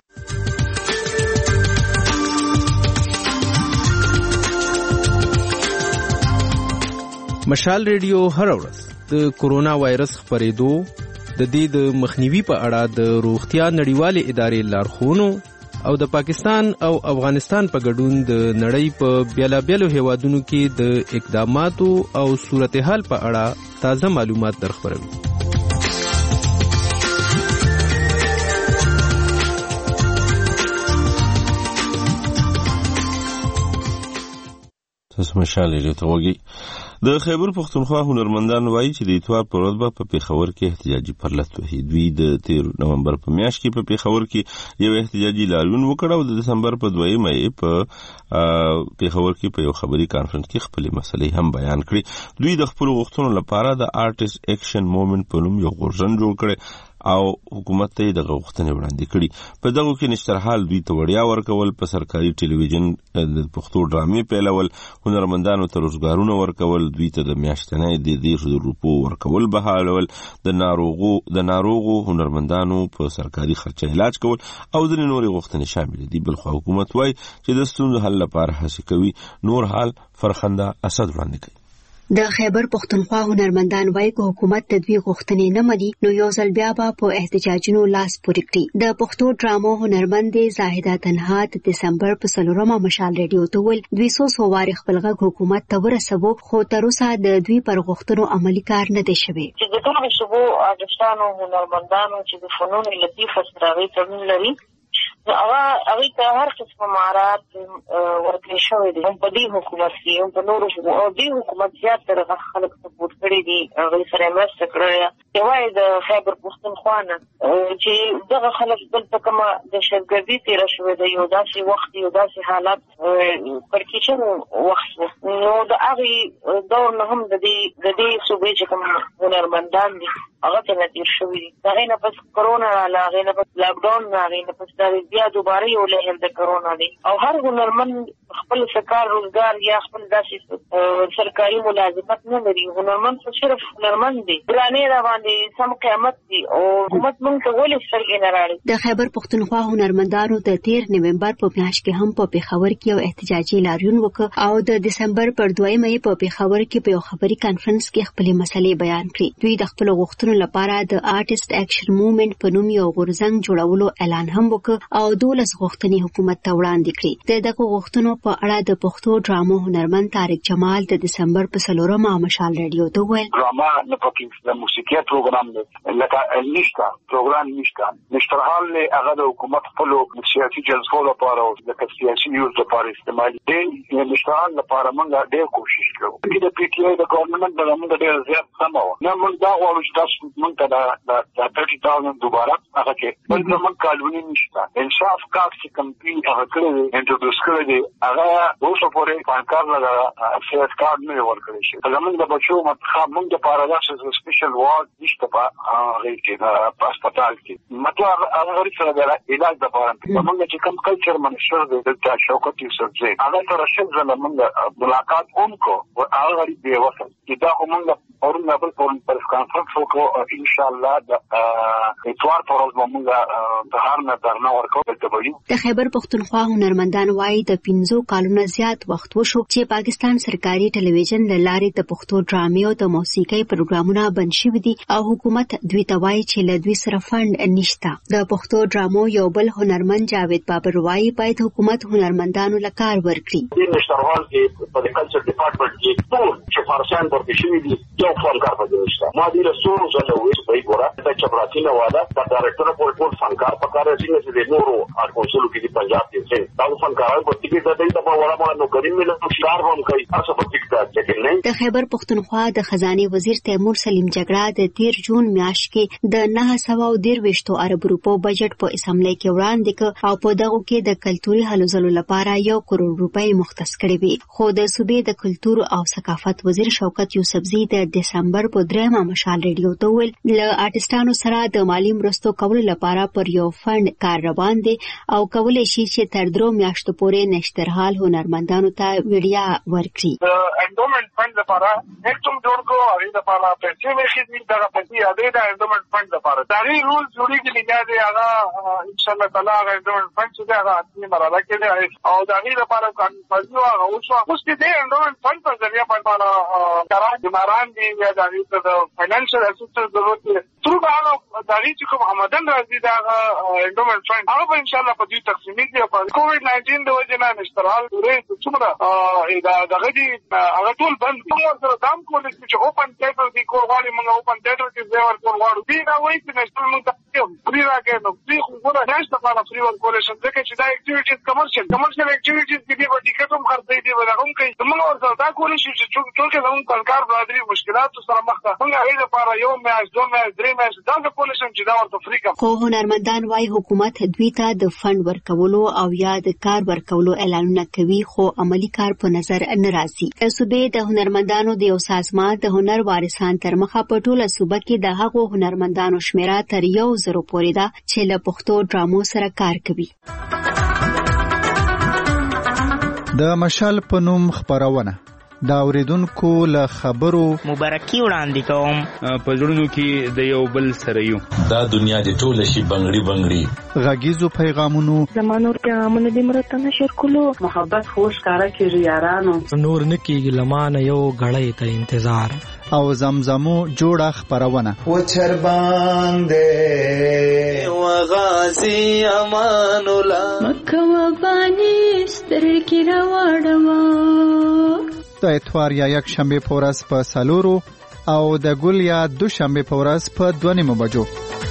مشال ریډیو هر ورځ د کورونا وایرس خپرېدو د دې د مخنیوي په اړه د روغتیا نړیوالې ادارې لارښوونو او د پاکستان او افغانستان په ګډون د نړۍ په بیلابیلو هیوادونو کې د اقداماتو او صورتحال په اړه تازه معلومات درخبروي مشال ریډیو ته وګي د خیبر پختونخوا هنرمندان وایي چې د اتوار پر ورځ په پیښور کې احتجاجي پرلط وهي دوی د 13 نومبر په میاشت کې په پیښور کې یو احتجاجي لاریون وکړ او د دسمبر په 2 مې په پیښور کې په یو خبري کانفرنس کې خپل مسلې هم بیان کړې دوی د خپل غوښتنو لپاره د آرټیست اکشن موومېنټ په نوم یو غورځنګ جوړ کړ او حکومت ته د غوښتنې وړاندې کړي په دغه کې نشترحال دوی ته وړیا ورکول په سرکاري ټلویزیون د پښتو ډرامې پیلول هنرمندانو ته روزګارونه ورکول دوی ته د میاشتنۍ د 100 روپو ورکول بهالول د ناروغو هنرمندانو په سرکاري خرچه علاج کول او د نوري غوښتنې شامل دي بل خو حکومت وای چې د ستونزو حل لپاره هڅه کوي نور حال فرخنده اسد وړاندې کوي د خیبر پختونخوا هنرمندان وایي چې حکومت د دوی غوښتنې نه مني نو یو ځل بیا په احتجاجونو لاس پورې کړي د پښتو ډرامو هنرمند زاهده تنها د دسمبر په 3 مشال ریډیو ته ول 200 واره خپل غږ حکومت ته ورسوي خو تر اوسه د دوی پر غوښتنو عملی کار نه دی شوی چې د ټولو شبو ارتستانو هنرمندانو چې د فنون لطیفه سره تړون لري هغه ته هر څه مهارت ورکړل شوی دی په دې حکومت کې هم په نورو دې حکومت زیات تر خلک سپورټ کړی دي هغه سره مرسته کړې یوای د خیبر پختونخوا نه چې دغه خلک دلته کومه د شګردي تیر شوی دی یو داسې وخت یو داسې حالت پرکیچن وخت نو د هغه دور نه هم د دې صوبې چې کوم هنرمندان دي هغه ته تیر شوی دي هغه نه پس کرونا هغه نه پس لاک ډاون هغه نه پس بیا دوباره یو لهر د کرونا دی او هر هنرمند خپل سرکار روزګار یا خپل داسې سرکاري ملازمت نه لري هنرمند صرف هنرمند دی ګرانې را باندې سم قیامت دی او حکومت موږ ته ولې سترګې نه راړي د خیبر پختونخوا هنرمندانو د 13 نومبر په میاشت کې هم په پیښور کې یو احتجاجي لاریون وکړ او د دسمبر پر 2 مې په پیښور کې په یو خبري کانفرنس کې خپل مسلې بیان کړې دوی د خپل غوښتنو پښتنو لپاره د آرټیست اکشن موومېنټ په نوم یو غورځنګ جوړولو اعلان هم وکړ او 12 غوښتنې حکومت ته وړاندې کړې. دغه غوښتنو په اړه د پښتو ډرامو هنرمند طارق جمال د دسمبر په 4 مشال رادیو ته وویل: ډراما نه پکې د موسیقي پروګرام دی لکه نشته پروګرام نشته حال له هغه د حکومت په لور سیاسي جلسو لپاره او د سیاسي نیوز لپاره استعمال دي. نشته حال لپاره موږ ډېر کوشش کوو. د پی ټی آی د ګورنمنت د موږ ډېر زیات سمو نه موږ دا غواړو چې تاسو موږ ته د 30,000 دوباره هغه کې بل موږ قانوني نشته انصاف کار چې کمپنی هغه کړی انټروډوس کړی دی هغه اوسه پورې فانکار لګا سیاست کارت نه ورکړی شي. زموږ د بچو متخاب موږ د پاراداکس سپیشل وارد نشته په هغه کې په هسپتال کې مطلب هغه غریب سره د علاج لپاره موږ چې کوم کلچر منشر دی د شوکت یوسف زی هغه سره شل ځله موږ ملاقات وکړو او هغه غریب دی وصل چې دا موږ اورونه بل پر کانفرنس وکړو ان شاء الله د اتوار پر ورځ موږ د هرنه درنه ورکو د خیبر پختونخوا هنرمندان وايي د 15 کالونو زیات وخت وشو چې پاکستان سرکاري ټلویزیون له لارې د پښتو ډرامې او د موسیقي پروګرامونه بند شوي دي او حکومت دوی ته وايي چې له دوی سره فند نشته. د پښتو ډرامو یو بل هنرمند جاوید بابر وايي باید حکومت هنرمندانو له کار ورکړي. د نشتروال کې په کلچر ډپارټمنټ کې ټول چې فارسیان ورته شوي دي یو فنکار پکې نشته. ما دې له څو ځله وایي په ګوره د چپراتی نه واده د ډایرکټر په ټول فنکار په کار راځي چې د نورو اړوندو کې د پنجاب کې دا فنکاران په دې کې د دې په وړه باندې نو کریم له شکار هم کوي تاسو په دې کې نه. د خیبر پختونخوا د خزانه وزیر تیمور سلیم جګړه د 13 جون میاشت کې د 913 ارب روپو بجټ په اسمبلی کې وړاندې کړ او په دغه کې د کلتوري هلو ځلو لپاره 1 کروڑ روپۍ مختص کړې وي. خو د صوبې د کلتور او ثقافت وزیر شوکت یوسفزی د دسمبر په 3 مشال ریډیو ته ویل له آرټستانو سره د مالی مرستو کولو لپاره پر یو فند کار روان دي او کولای شي چې تر 3 میاشتو پورې نشترحال هنرمندانو ته ویډیا ورکړي. انډومنت فند لپاره هیڅوم جوړ کو او د لپاره پیسې مخې دي دغه پیسې اده د انډومنت فند لپاره دا ری رول جوړیږي چې هغه ان شاء الله تعالی هغه انډومنت فند چې هغه اصلي مرحله کې دی او دا ری لپاره کانفرنس هغه اوس چې د انډومنت فند په ذریعہ باندې کاران جماران دي یا د فاینانشل اسسټنس ضرورت دي تر هغه د ری چې کوم آمدن راځي دا انډومنت فند هغه ان شاء الله په دې تقسیمي دي په کووډ 19 د وجه نه نشترال ورې څومره دا غدي هغه ټول بند کوم سره دام کولای چې اوپن ټیټر دي کووالی موږ اوپن ټیټر کې زیور کوواړو دي دا وایي چې نشتل موږ ته فری راکې نو فری خو ګوره نشته په فری ور کولیشن ځکه چې دا اکټیویټیز کمرشل اکټیویټیز کې دی په ټیکټ هم خرڅې دي ولهم کوي موږ ورته دا کولی شو چې ټول کې زموږ پنکار برادری مشکلات سره مخ ده موږ هغه لپاره یو میاش دوه میاش درې میاش دا کولیشن چې دا ورته فری کوم. خو هنرمندان وايي حکومت دوی ته د فند ورکولو او یا د کار ورکولو اعلانونه کوي خو عملی کار په نظر نه راځي. صوبې د هنرمندانو د یو سازمان د هنر وارثان تر مخه په ټوله صوبه کې د هغو هنرمندانو شمیره تر 1,000 پورې ده چې له پښتو ډرامو سره کار کوي. د مشال په نوم خبرونه دا اوریدونکو له خبرو مبارکي وړاندې کوم په زړونو کې د یو بل سره یو دا دنیا د ټوله شي بنگړي غږیزو پیغامونو زمانو پیغامونه د مرتنه شیر کولو محبت خوش کارا کې یارانو نور نکیږي لمانه یو غړې ته انتظار او زمزمو جوړه خبرونه و چر باندې و غازی امان الله مکه و بانی ستر کی راوړم د اتوار یا یک شنبه پورس په سالورو او د ګل یا دو شنبه پورس په 2 بجو.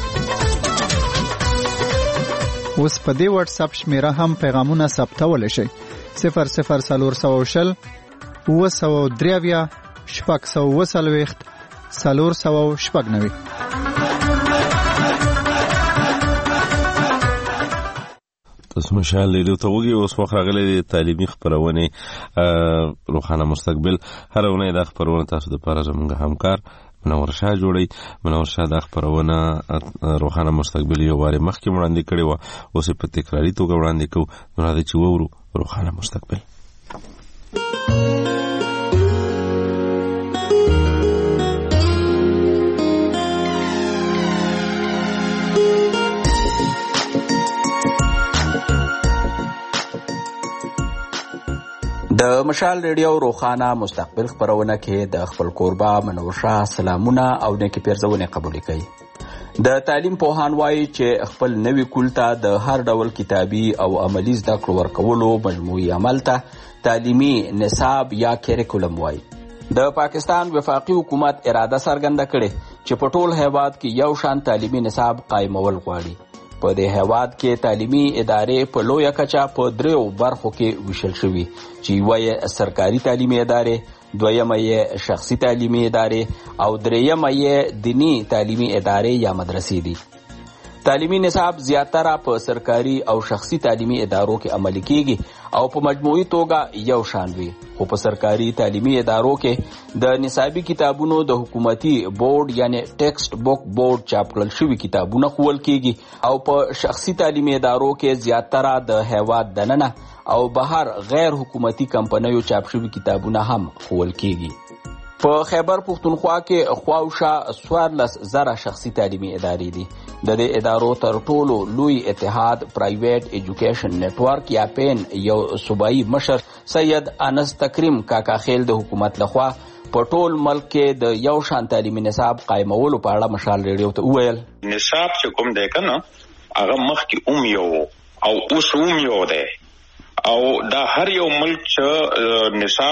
اوس په دې واتس اپ شمیره هم پیغامونه ثبتول شي 0040 903 شپږ 490 تاسو مشال له توګي اوس مخ راغلي د تعلیمي خبرونه روخانه مستقبل هرونه د خبرونه تاسو د لپاره زموږ همکار منور شاه جوړي منور شاه د خبرونه روخانه مستقبل یو واره مخکې وړاندې کړي و اوس په تکراری توګه وړاندې کوو نو راځي چې وورو روخانه مستقبل. د مشال ریډیو روخانه مستقبل خبرونه کې د خپل کوربه منوشه سلامونه او نیکی پیرزونه قبول کړي. د تعلیم پوهان وایي چې خپل نوي کول ته د هر ډول کتابي او عملی زده کړو ورکولو مجموعي عمل ته تعلیمي نصاب یا کریکولم وایي. د پاکستان وفاقي حکومت اراده څرګنده کړې چې په ټول هیواد کې یو شان تعلیمي نصاب قائمول غواړي. په دې هیواد کې تعلیمي ادارې په لویه کچه په 3 برخو کې ویشل شوي چې یوه یې سرکاري تعلیمي ادارې، دویمه یې شخصي تعلیمي ادارې او دریمه یې دینی تعلیمي ادارې یا مدرسې دي. تعلیمي نصاب زیاتره په سرکاري او شخصي تعلیمي ادارو کې عملي کیږي او په مجموعي توګه یو شان وي، خو په سرکاري تعلیمي ادارو کې د نصابي کتابونو د حکومتي بورډ یعنی ټیکسټ بک بورډ چاپ کړل شوي کتابونه ښوول کیږي او په شخصي تعلیمي ادارو کې زیاتره د هیواد دننه او بهر غیر حکومتي کمپنیو چاپ شوي کتابونه هم ښوول کیږي. په خیبر پختونخوا کې خواوشا 14,000 شخصي تعلیمي ادارې دي. د دې ادارو تر ټولو لوی اتحاد پرایویټ ایجوکیشن نیټورک یا پین یو صوبایي مشر سید انس تکریم کاکا خیل د حکومت لخوا په ټول ملک کې د یو شان تعلیمي نصاب قائمولو په اړه مشال ریډیو ته وویل. نصاب چې کوم دی کنه هغه مخکې یو او اوس یو دی او دا هر یو ملک چې نصاب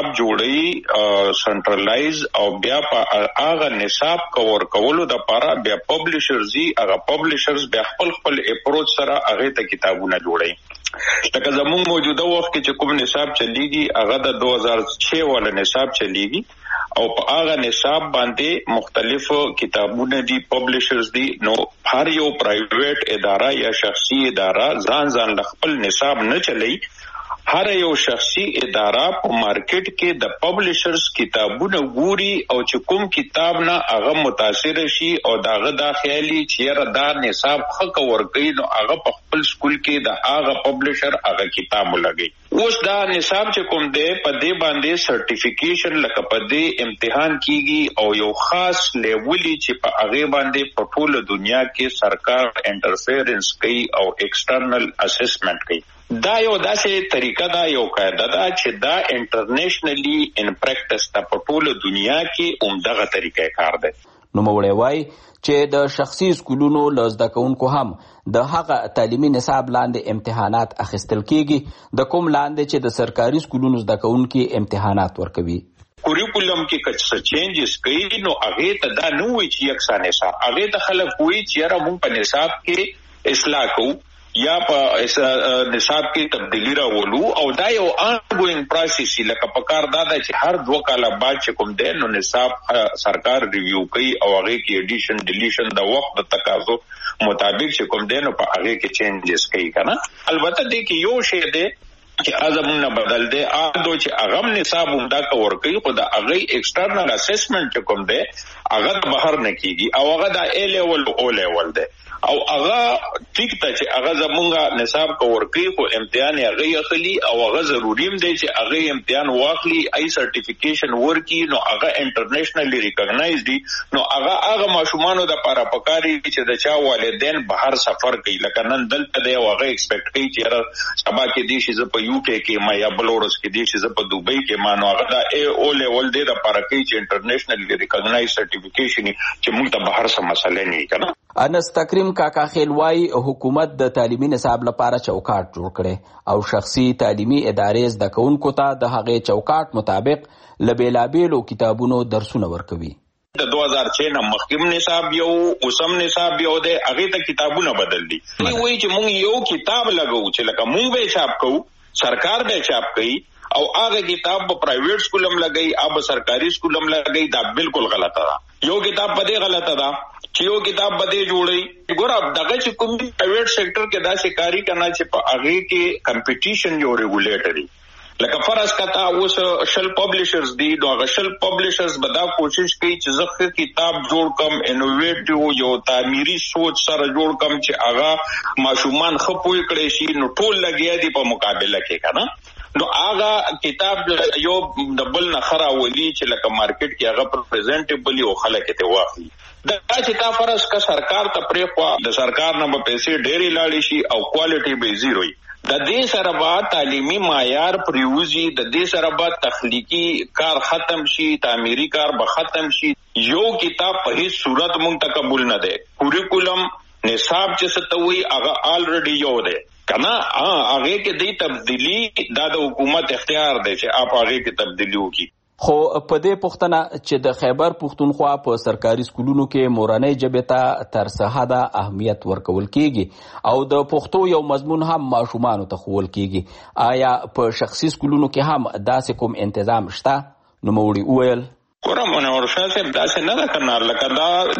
جوړي سنټرلایز او بیا په هغه نصاب کور کولو د لپاره بیا پبلشرز هغه پبلشرز بیا خپل اپروچ سره هغه ته کتابونه جوړي. لکه زموږ موجوده وخت کې چې کوم نصاب چلیږي هغه د 2006 والا نصاب چلیږي او په هغه نصاب باندې مختلف کتابونه دي، پبلشرز دي. نو هر یو پرایویټ اداره یا شخصي اداره ځان خپل نصاب نه چلی، هر یو شخصي اداره په مارکیټ کې د پبلشرز کتابونه ګوري او چې کوم کتاب نه هغه متاثر شي او داغه دا خیالي چې دا نصاب حق ورکوي نو هغه په خپل سکول کې د هغه پبلشر هغه کتاب لګي. اوس دا نصاب چې کوم دی په دې باندې سرټیفیکیشن لکه په دې امتحان کیږي او یو خاص لیولي چې په هغه باندې په ټول دنیا کې سرکار انټرفیرنس کوي او ایکسټرنل اسسمنت کوي. دا یو داسې طریقه دا یو قاعده ده چې دا انټرنیشنلی ان پریکټس ته په ټول دنیا کې عمدغه طریقه کار ده. نو موړی وای چې د شخصي سکولونو له زده کوونکو هم د هغه تعلیمي نصاب لاندې امتحانات اخیستل کیږي د کوم لاندې چې د سرکاري سکولونو زده کوونکي امتحانات ورکوي. کوریکولم کې کڅ چینجز کوي نو هغه ته دا نه وي چې یکسان نصاب، هغه ته خلک وایي چې را مونږ په نصاب کې اصلاح کوو یا په نصاب کې تبدیلی راولو او دا یو آنګوینګ پروسس لکه په کار دا چې هر 2 کاله بعد چې کوم دی نو نصاب سرکار ریویو کوي او هغه کې ایډیشن ډیلیشن د وخت د تقاضو مطابق چې کوم دی نو په هغه کې چینجز کوي کنه. البته دې کې یو شی دی چې ازمونه بدل دی اګو چې هغه نصاب همدا کور کوي خو د هغه ایکسټرنل اسسمنت چې کوم دی هغه بهر نه کیږي او هغه د ا لیول او لیول دی او هغه ټیک ته چې هغه زمونږه نصاب کور کوي خو امتحان هغه اخلي او هغه ضروري دی چې هغه امتحان واخلي ای سرټیفیکیشن ورکي نو هغه انټرنیشنلی ریکګنایز دي نو هغه ماشومانو د لپاره پکاري چې د چا والدین بهر سفر کوي لکه نن دلته دی هغه ایکسپیکټ کوي چې سبا کې دي چې په یو کې ما یا بلورس کې دي چې په دوبۍ کې ما نو هغه د ا او لیول دی د لپاره کوي چې انټرنیشنلی ریکګنایز سرټیفیکیشن چې موږ ته بهر څه مسله نه کنه. انس تکریم کاکا خیلوای حکومت د تعلیمي نصاب لپاره چوکاټ جوړ کړي او شخصي تعلیمي ادارې زده کوونکو ته د هغې چوکاټ مطابق له بېلابېلو کتابونو درسونه ورکوي. د 2006 نه مخکې نصاب یو اوسم نصاب یو دی هغې ته کتابونه بدل دي. وایي چې موږ یو کتاب لګو چې لکه موږ به چاپ کوو سرکار به چاپ کوي او هغه کتاب په پرایویټ سکول هم لګي او سرکاري سکول هم لګي دا بالکل غلطه ده. یو کتاب په دې غلطه ده چې یو کتاب بده جوړي ګور دغه چې کوم پرایویټ سېکټر کې دا شکاري کرنا چې په هغه کې کمپټیشن یو ریګولیټري لکه فرض کتا اوس شل پبلشرز دي نو شل پبلشرز به دا کوشش کوي چې زخه کتاب جوړ کم انوویټیو یو تعمیري سوچ سره جوړ کم چې هغه ماشومان خپوي کړي شي نو ټول لګیا دي په مقابله کې کنه. نو هغه کتاب یو دبل نخرا ولي چې لکه مارکیټ کې هغه پریزنټیبل او خلک ته واخلي دا چې تا فرض کا سرکار ته پرې خوا د سرکار نه به پیسې ډېری لاړې شي او کوالټي به زیرو وي د دې سره به تعلیمي معیار پریوزي، د دې سره به تخلیقي کار ختم شي، تعمیري کار به ختم شي. یو کتاب په هیڅ صورت مونږ ته قبول نه دی. کوریکولم نصاب چې ستوي هغه آلریډي یو دی کنه، هغه کې د تبدیلی د حکومت اختیار دی چې اپ هغه کې تبدیلی وکړي. خو په دې پوښتنه چې د خیبر پښتونخوا په سرکاري سکولونو کې مورنۍ ژبې ته تر څه حده اهمیت ورکول کیږي او د پښتو یو مضمون هم ماشومانو ته ښوول کیږي، آیا په شخصي سکولونو کې هم داسې کوم تنظیم شته؟ نوموړي وویل منور شاه صاحب داسې نه ده کنه، لکه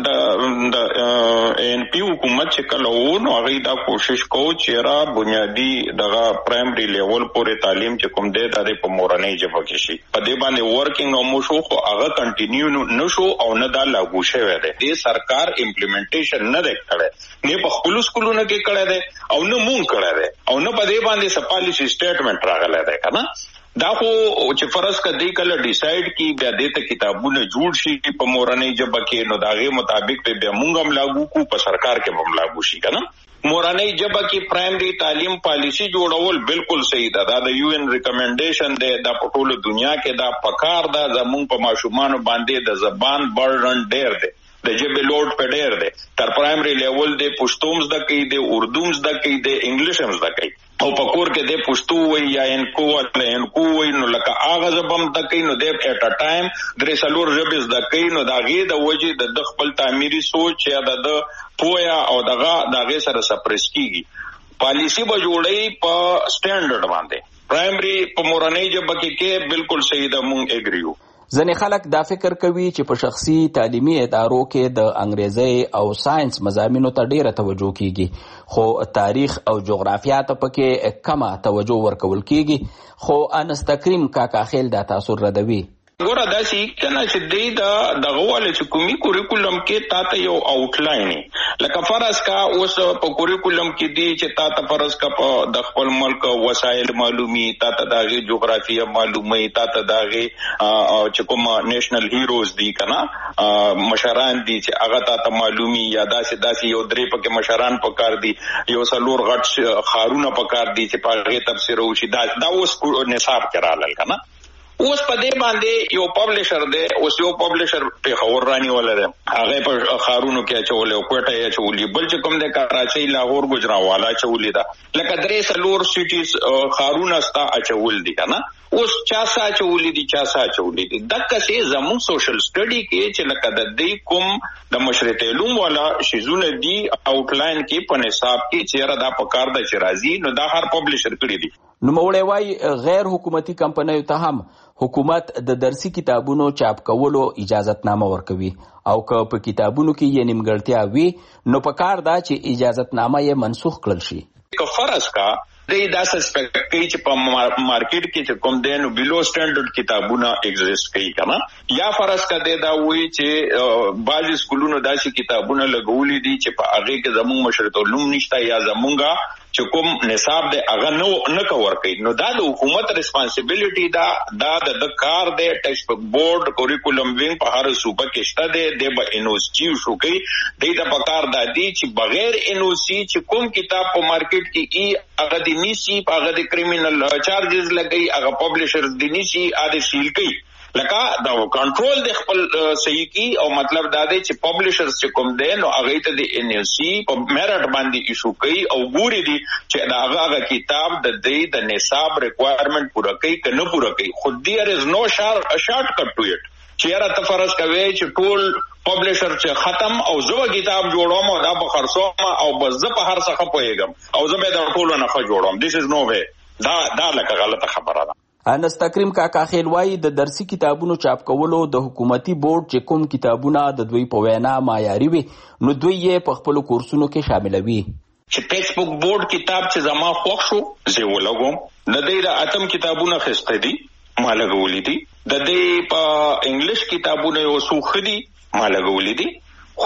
دا د ان پی حکومت چې کله وو نو هغه دا کوشش کو چې را بنیادی دغه پرایمري لیول پورې تعلیم چې کوم دی دا په مورنۍ ژبه کې شي. په دې باندې ورکینګ او موشو خو هغه کنټینیو نشو او نه دا لاګو شوی دی. د سرکار امپلیمنټیشن نه دی کړی، نه په خپل سکولونو کې کړی دی او نه مونږ کړی دی او نه په دې باندې سپالیسی سټیټمنټ راغلی دی کنه. دا خو چې فرض کدی کله ډیسایډ کی بیا دې ته کتابونه جوړ شي په مورنۍ ژبه کې، نو داغه مطابق په بیا مونږ هم لاګو کو، په سرکار کې هم لاګو شي کنه. مورنۍ ژبه کې پرایمري تعلیم پالیسی جوړول بالکل صحیح ده، دا د یو ان ریکمنډیشن ده، دا په ټول دنیا کې دا پکار ده. زمونږ په ماشومان باندې د زبان برډن ډیر ده، د ژبې لوډ په ډیر ده. تر پرایمري لیول د پښتو زده کوي، د اردو زده کوي، د انګلیش هم زده کوي او په کور کې د پښتو وای یا انکو وای، نو لکه هغه زبم د کوي نو د اټ ا ټایم درې څلور ژبې زده کوي. نو دا غي د وجې د خپل تعمیري سوچ یا د پویا او دغه سره سپریس کیږي. پالیسی به جوړي په سټانډرډ باندې پرایمري په مورنۍ ژبه کې بالکل صحیح ده، مونږ اګریو. ځینې خلک دا فکر کوي چې په شخصي تعلیمي ادارو کې د انګریزي او ساينس مضامینو ته ډیره توجه کیږي، خو تاریخ او جغرافیا ته پکې کمه توجه ورکول کیږي. خو انستکریم کاکا خیل دا تاثر ردوي. ګوره دا شي کنه چې د دغه ول چې کومي کوریکولم کې تاسو یو آوټلاین لکه فرض کا اوس په کوریکولم کې دی چې تاسو فرض کا په د خپل ملک وسایل معلومي، تاسو دغه جغرافیه معلومي، تاسو دغه چې کوم نېشنل هیروز دی کنه مشران دي چې هغه تاسو معلومي، یا داسې یو درې پکې مشران پکار دي، یو څلور غټ خارونه پکار دي چې په هغه تفسیر وشي. دا اوس نصاب کې رالل کنه. اوس په دې باندې یو پبلشر دی، اوس یو پبلشر په خبر رانی ولر هغه په خارونو کې چولې او کوټه یې چولې، بل چې کوم د کراچۍ لاهور ګجراوالا چولې دا لکه درې سلور سټیز خارونه ستا اچول دي کنه. اوس چا سا چولې دي، چا سا چولې دي. دغه څه زموږ سوشل سټډي کې چې لکه د دې کوم د مشرت علوم والا شیزونه دي آوټلاین کې په نصاب کې چیرې دا پکار د چرازي نو دا هر پبلشر کړی دي. نو موړی وای غیر حکومتي کمپنیو ته هم حکومت د درسي کتابونو چاپ کولو اجازهتنامه ورکوي او که په کتابونو کې یې نیمګړتیا وي نو پکار دا چې اجازهتنامه یې منسوخ کړل شي. که فرض کا دا سسپیکټ کوي چې په مارکیټ کې چې کوم دین بلو سټانډرډ کتابونه ایگزیست کوي کنه، یا فرض کده دا وایي چې بعض سکولونو داسې کتابونه لګولې دي چې په هغه کې زموږ مشرت علوم نشته یا زمونږه چې کوم نصاب دی هغه نه کور کوي. نو دا د حکومت ریسپانسیبিলিټي دا د کار دی. ټیکسټ بک بورډ کوریکولم وینګ په هر صوبه کې شته دی، د به انوسچیو شو کوي د پکار دادی چې بغیر انوسی چې کوم کتاب په مارکیټ کې هغه د نیسی هغه د کریمینل چارجز لګي، هغه پبلشرز د نیسی اده سیل کوي لکه دا کنټرول د خپل صحیح کی. او مطلب دا دی چې پبلشرز چې کوم دی نو هغه ته د ان یو سی په میرټ باندې ایشو کوي او ګوري دي چې دا هغه کتاب د نصاب ریکوایرمنٹ پوره کوي که نه پوره کوي. خود there is no short cut to it. چیرې ته فرض کوي چې ټول پبلشر چې ختم او زه کتاب جوړوم او دا به خرڅوم او بس زه په هر څه خپويږم او زه به دا ټول نه جوړوم. This is no way. دا لکه غلطه خبره ده. انستکریم کاکا خیل وای د درسي کتابونو چاپ کولو د حکومتي بورډ چې کوم کتابونه د دوی په وینا معیاري وي نو دوی یې په خپل کورسونو کې شاملوي. چې ټیکسټ بک بورډ کتاب چې زما خوښ شو زه ولګوم، د دې د اتم کتابونه خسته دي ما لګولې دي، د دې په انګلیش کتابونه یو سوخ دي ما لګولې دي.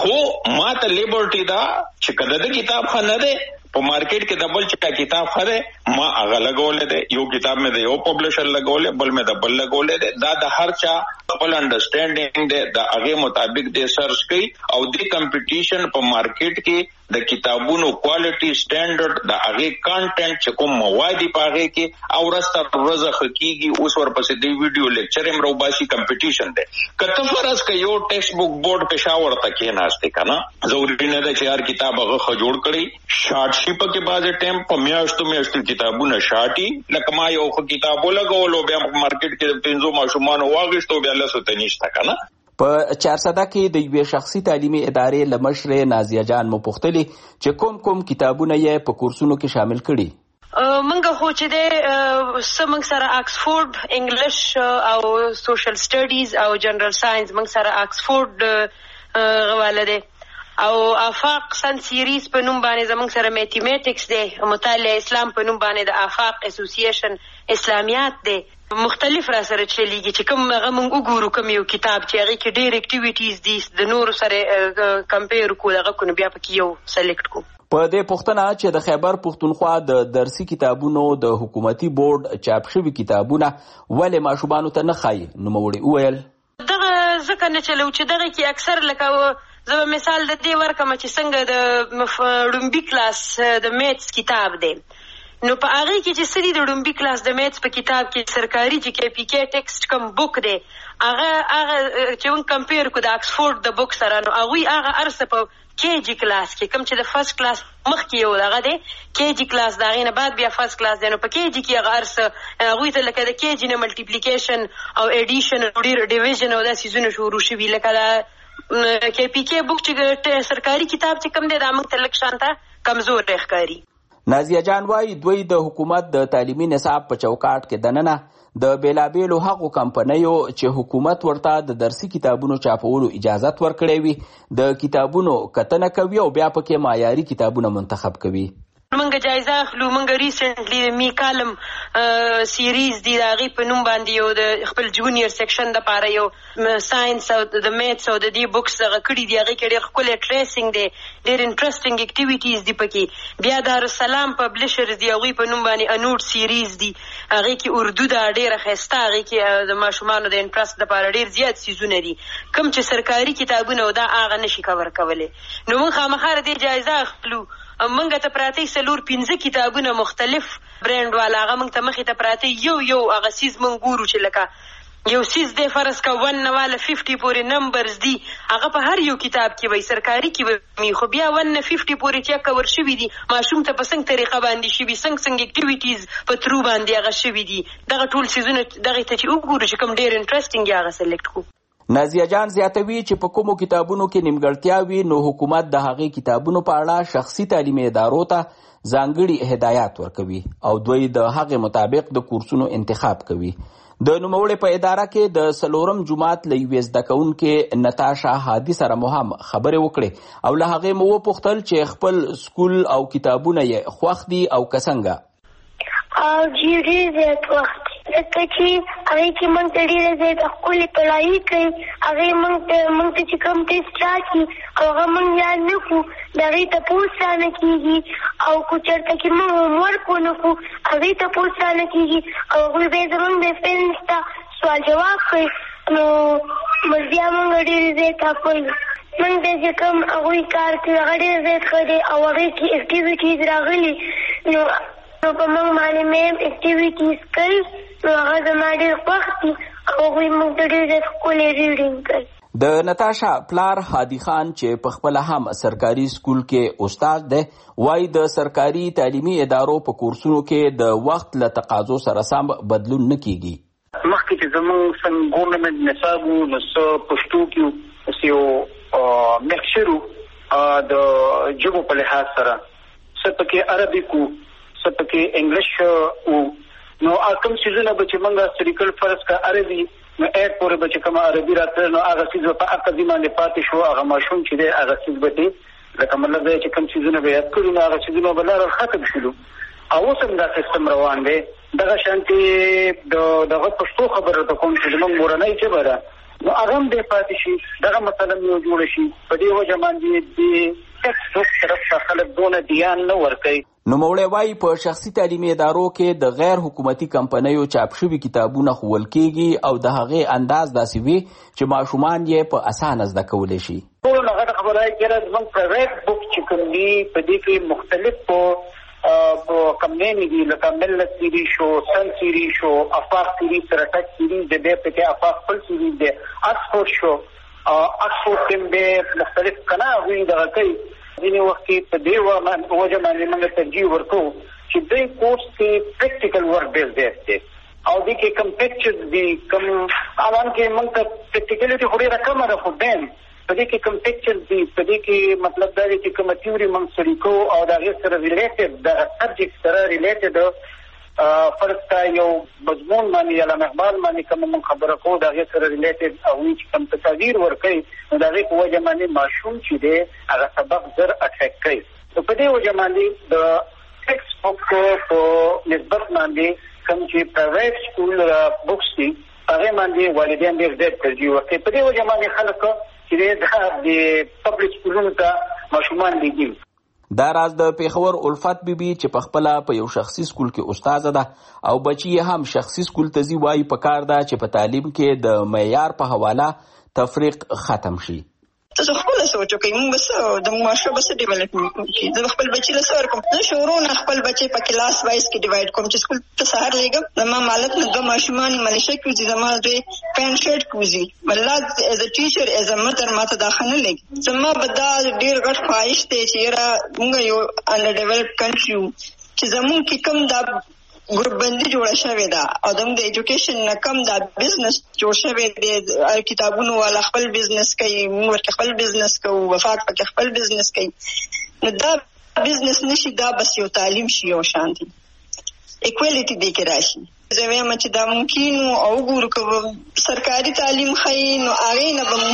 خو ما ته لیبرټي دا چې کله د کتاب خنه ده په مارکیټ کې د بل چا کتاب خره ما هغه لګولې ده. یو کتاب مې د یو پبلشر لګولې، بل مې د بل لګولې ده. دا د هر چا خپل انډرسټانډینګ ده، د هغه مطابق د سرچ کوي او د کمپټیشن په مارکیټ کې د کتابونو کوالټي سټانډرډ د هغه کانټینټ چې کوم مواد په هغه کې او راسته ورځ حقيقي اوس ورپسې د ویډیو لیکچر هم روباسي کمپټیشن ده. کته فرض ک یو ټیکسټ بک بورډ په شاور تکې ناشته کنه، ضروري نه ده چې هر کتاب هغه جوړ کړي. شارټ شي په کې بعض ټیم په میاشتو کتابونه شاټي، لکه ما یو کتاب ولګولو بیا مارکیټ کې 500 ماشومان واغښتو بیا لسو ته نشته کنه. په 400 کې د یوې شخصي تعلیمي ادارې لمشر نازیه جان مو پوښتلي چې کوم کتابونه یې په کورسونو کې شامل کړي. منګه خو چې د سمنګ سره آکسفورد انګلیش او سوشل سټډیز او جنرال ساينس منګ سره آکسفورد غواله ده او آفاق سن سیریز په نوم باندې زمنګ سره میتھمیټکس ده، مطالعه اسلام په نوم باندې د آفاق اسوسییشن اسلامیات ده. مختلف را سره چلیږي چې کوم هغه موږ وګورو کوم یو کتاب چې هغه کې ډېر اکټیویټیز دي د نور سره کمپیر کو دغه کو بیا پکې یو سلیکټ کو. په دې پوښتنه چې د خیبر پښتونخوا د درسي کتابونو د حکومتي بورډ چاپ شوي کتابونه ولې ماشومانو ته نه ښایي، نوموړي وویل دغه ځکه نه چلو چې دغه کې اکثر لکه زه مثال د دې ورکم چې څنګه د ډومبي کلاس د میتس کتاب دی، نو په هغه کې چې سړي د ډومبي کلاس د میتس په کتاب کې سرکاري چې کې پی کې ټیکسټ کم بوک دی هغه چې ون کمپیر کو د آکسفورد د بوک سره، نو هغه ارسه په کې جی کلاس کې کوم چې د فرست کلاس مخکې یو دغه دی کې جی کلاس دا غینه بعد بیا فرست کلاس دی، نو په کې جی کې هغه ارسه هغه ته لکه د کې جی نه ملټیپلیکیشن او ایډیشن او ډیویژن او دا سيزونه شروع شوي، لکه دا کې پی کې بوک چې سرکاري کتاب چې کم دی دا موږ ته لږ شانته کمزور ښکاري. نازیه جان وايي دوی د حکومت د تعلیمي نصاب په چوکاټ کې دننه د بیلابیلو هغو کمپنیو چې حکومت ورته د درسي کتابونو چاپولو اجازت ورکړی وي د کتابونو کتنه کوي او بیا پکې معیاري کتابونه منتخب کوي. منګه جایزه اخلو. منګه ریسنټلی می کالم سیریز دی هغه په نوم باندې یو د خپل جونیئر سیکشن د پاره یو ساينس او د میتس او د دې بوکس هغه کړي دی، هغه کې ډېر خپل ټریسینګ دی، ډېر انټرېسټینګ اکټیویټیز دی پکې. بیا دارالسلام پبلشرز دی هغه په نوم باندې انوټ سیریز دی، هغه کې اردو دا ډېر ښایسته، هغه کې د ماشومانو د انټرېست لپاره ډېر زیات سيزونه دي کوم چې سرکاري کتابونه او دا هغه نشي کور کولای. نو موږ خامخا دې جایزه اخلو. منګه ته پراته 4-5 کتابونه مختلف برانډ والا هغه موږ ته مخې ته پراته یو هغه سیز موږ ګورو چې لکه یو سیز دی فرض کا 1 والا 50 پورې نمبرز دي، هغه په هر یو کتاب کې وي سرکاري کې وي، خو بیا 150 پورې چې کور شوي دي ماشوم ته په څنګه طریقه باندې شوي څنګه اکټیویټیز په ترو باندې هغه شوي دي، دغه ټول سیزونه دغه ته چې وګورو چې کوم ډېر انټرېسټینګ هغه سلیکټ کو. نازیه جان زیاتوي چې په کومو کتابونو کې نیمګړتیا وي نو حکومت د هغې کتابونو په اړه شخصي تعلیمي ادارو ته ځانګړي هدایات ورکوي او دوی د هغې مطابق د کورسونو انتخاب کوي. د نوموړې په اداره کې د 4م جماعت له یوې زده کوونکې نتاشا هادي سره مو هم خبرې وکړې او له هغې مو وپوښتل چې خپل سکول او کتابونه یې خوښ دي او که څنګه. جی ډېر زیات وخت ځکه چې هغې کې موږ ته ډېره زیاته ښکلې پلایي کوي، هغې موږ ته چې کوم ټېسټ راکړي او هغه موږ یاد نه کړو د هغې تپوس رانه کېږي، او که چېرته کې موږ هومورک ونه کړو هغې تپوس رانه کېږي او هغوی بیا زموږ د فرینډز ته سوال جواب کوي، نو بیا موږ ډېرې زیاته کوي. موږ ته چې کوم هغوی کار کوي هغه ډېر زیات ښه دی او هغې کې اکټیویټیز راغلي، نو په موږ باندې مې اکټیویټیز کوي، نو هغه زما ډېر خوښ دي او هغوی موږ ته ډېر زیات ښکلی ریډینګ کوي. د نتاشا پلار هادي خان چې په خپله هم سرکاري سکول کې استاد دی وايي د سرکاري تعلیمي ادارو په کورسونو کې د وخت له تقاضو سره سم بدلون نه کیږي. مخکې چې زموږ څنګه ګورنمنټ نصاب وو نو څه پښتو کې وو یو میکسچر د ژبو په لحاظ سره څه پکې عربي کو څه پکې انګلیش وو، نو کوم څیزونه به چې موږ سریکل فرض کا عربي نو اېټ پورې به چې کوم عربي راته نو هغه څیز په اقدی باندې پاتې شو، هغه ماشوم چې دی هغه څیز به دی لکه مطلب دی چې کوم څیزونه به یاد کړو نو هغه څیزونه به لاره ختم شلو. او اوس هم دا سیستم روان دی. دغه شانتې دغه پښتو خبره ته کوم چې زموږ مورنۍ ژبه ده نو هغه هم دی پاتې شي، دغه مثلا یو جوړه شي. په دې وجه باندې د ټیکسټ بک طرف ته خلک دونه دیان نه ورکوي. نوموړی وایي په شخصي تعلیمي ادارو کې د غیر حکومتي کمپنیو چاپ شوي کتابونه ښوول کیږي او د هغې انداز داسې وي چې ماشومان یې په اسانه زده کولی شي. ټولو نه غټه خبره یې زموږ پرایویټ بک چې کوم دي په دې کې مختلف کمپنۍ دي لکه ملت سیریز شو، سن سیریز شو، افاق سیریز، سرټک سیریز د دې په کې افاق خپل سیریز دی، اکسفورد شو، اکسفورد کې به مختلف کنا وي دغه کوي. ځینې وخت کې په دې وجه باندې موږ ترجیح ورکوو چې دې کورس کې پریکټیکل ورک بیس دی او دې کې کوم پکچرز دي، کوم اوان کې موږ ته پریکټیکلیټي خو ډېره کمه ده، خو دیم په دې کې کوم پکچرز دي، په دې کې مطلب دا دی چې کومه تیوري موږ سریکو او د هغې سره ریلیټډ د سبجیکټ سره ریلیټډ فرض ته یو مضمون باندې علامه اقبال باندې کوم موږ خبره کوو د هغې سره ریلیټډ او چې کوم تصاویر ورکوي نو د هغې په وجه باندې ماشوم چې دی هغه سبق زر اټریکټ کوي. نو په دې وجه باندې د ټیکسټ بک په نسبت باندې کوم چې پرایویټ سکول بکس دي هغې باندې والدین ډېر زیات ترجیح ورکوي. په دې وجه باندې خلک چې دی د پبلک سکولونو ته ماشومان لیږي. دا راز د پیښور الفت بیبي چې په خپله په یو شخصي سکول کې استاده ده او بچي یې هم شخصي سکول ته ځي، وایي پکار ده چې په تعلیم کې د معیار په حواله تفریق ختم شي. تاسو خپل سوچ وکړئ، موږ بس د معاشره بس ډیولپمنٹ کوو. زه خپل بچی له سره کوم، زه شورونه خپل بچی په کلاس وایز کې ډیوایډ کوم چې سکول ته سهار لېږم. زما مالک نه دوه ماشومان ملیشه کوزي، زما دوی پینټ شرټ کوزي. بلاد ایز ا ټیچر ایز ا مدر ماته دا ښه نه لګي. زما به دا ډېر غټ خواهش دی چې یاره موږ یو انډر ډیولپ کنټري یو چې زموږ کې کوم دا ګروپ بندي جوړه شوې ده او زموږ د ایجوکیشن نه کم دا بزنس جوړ شوی دی. کتابونو والا خپل بزنس کوي، موږ ورته خپل بزنس کوو، وفاق پکې خپل بزنس کوي. نو دا بزنس نشي، دا بس یو تعلیم شي یو شان دي، ایکویلیټي دې کې راشي. زه وایم چې دا ممکن او وګورو که سرکاري تعلیم ښایي نو هغې نه به موږ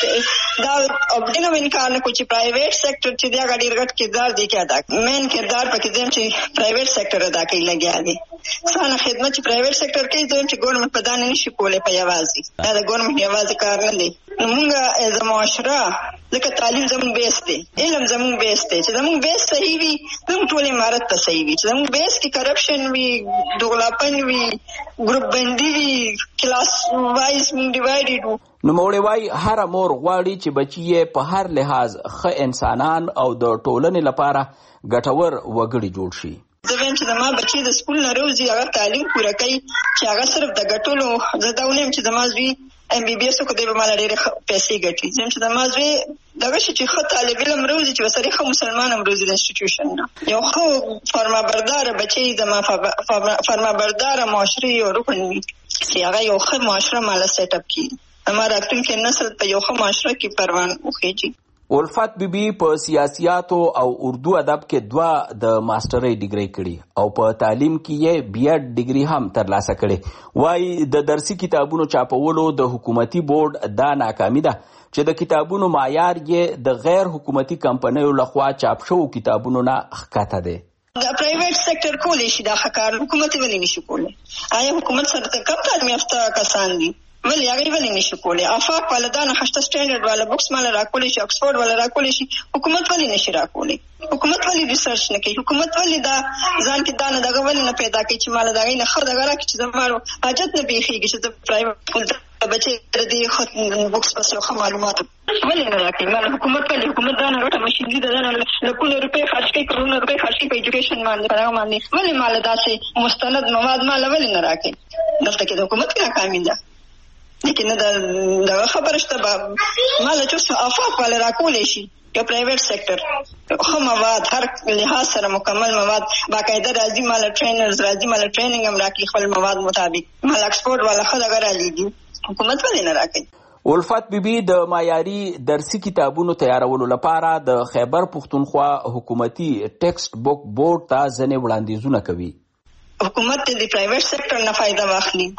سیډ دا او نه انکار نه کوو چې پرایویټ سیکټر چې دی هغه ډېر غټ کردار دی کې ادا کوي. مین کردار پکې دی چې پرایویټ سیکټر ادا کوي لګیا دی. څانه خدمت چې پرایویټ سیکټر کوي دویم چې ګورنمنټ په دا نه نشي کولی په یوازې، دا د ګورنمنټ یوازې کار نه دی. نو موږ ایز ا معاشره ځکه تعلیم زموږ بیس دی، علم زموږ بیس دی، چې زموږ بیس صحیح وي زموږ ټول عمارت ته صحیح وي. چې زموږ بیس کې کرپشن وي، دوغلاپن وي، ګروپ بندي وي، کلاس وایز موږ ډیوایډډ وو. نوموړی وایي هره مور غواړي چې بچي یې په هر لحاظ ښه انسانان او د ټولنې لپاره ګټور وګړي جوړ شي. زه وایم چې زما بچي د سکول نه روزي هغه تعلیم پوره کوي چې هغه صرف د ګټلو. زه دا ونه یم چې زما زوی ام بي بي اس وکړي به ماله ډېرې پیسې ګټي. زه یم چې زما زوی دغه شي چې ښه طالب علم روزي چې ورسره ښه مسلمان هم روزي د انسټیټیوشن نه. یو ښه فرمانبرداره بچی زما فرمانبرداره معاشرې یو رکن وي چې هغه یو ښه معاشره ماله سیټ اپ کړي. زما راتلونکی نسل په یو ښه معاشره کې پروان وخیږي. الفت بیبي په سیاسیاتو او اردو ادب کې 2 د ماسترۍ ډیګري کړي او په تعلیم کې یې بي ایډ ډیګري هم ترلاسه کړي. وایي د درسي کتابونو چاپولو د حکومتي بورډ دا ناکامي ده چې د کتابونو معیار یې د غیر حکومتي کمپنیو لخوا چاپ شوو کتابونو نه ښکته دی. دا پرایویټ سیکټر کولی شي دا ښه کار، حکومت ولې نشي کولی؟ آیا حکومت سره کم تعلیم یافته کسان دي؟ ولې هغې ولې نشي کولی؟ افاق والا دا 8 سټینډرډ والا بکس ماله راکولی شي، اکسفورډ والا راکولی شي، حکومت ولې نشي راکولی؟ حکومت ولې ریسرچ نه کوي؟ حکومت ولې دا ځان کې دا نه دغه ولې نه پیدا کوي چې ماله د هغې نه ښه دغه راکړي چې زما حاجت نه پېښېږي چې زه پرایویټ سکول ته بچی د دې بکس پس یو ښه معلومات ولې نه راکوي؟ ماله حکومت ولې حکومت دا نه غټه مشینري ده، دا نه لکونه روپۍ خرچ کوي، کروڑونه روپۍ خرچ کوي په ایجوکیشن باندې، په هغه باندې ولې ماله داسې مستند مواد ماله ولې نه راکوي؟ دلته کې د حکومت ناکامي ده. لیکن دغه خبره شته ماله چې افاق والا راکولی شي یا پرایویټ سیکټر ښه مواد هر لحاظ سره مکمل مواد باقاعده راځي، ماله ټرینرز راځي، ماله ټریننګ هم راکړي خپل مواد مطابق، ماله اکسفورډ والا ښه دغه رالیږي، حکومت ولې نه راکوي؟ الفت بیبي د معیاري درسي کتابونو تیارولو لپاره د خیبر پښتونخوا حکومتي ټیکسټ بک بورډ ته ځینې وړاندیزونه کوي. حکومت د پرایویټ سیکټر نه فایده واخلي،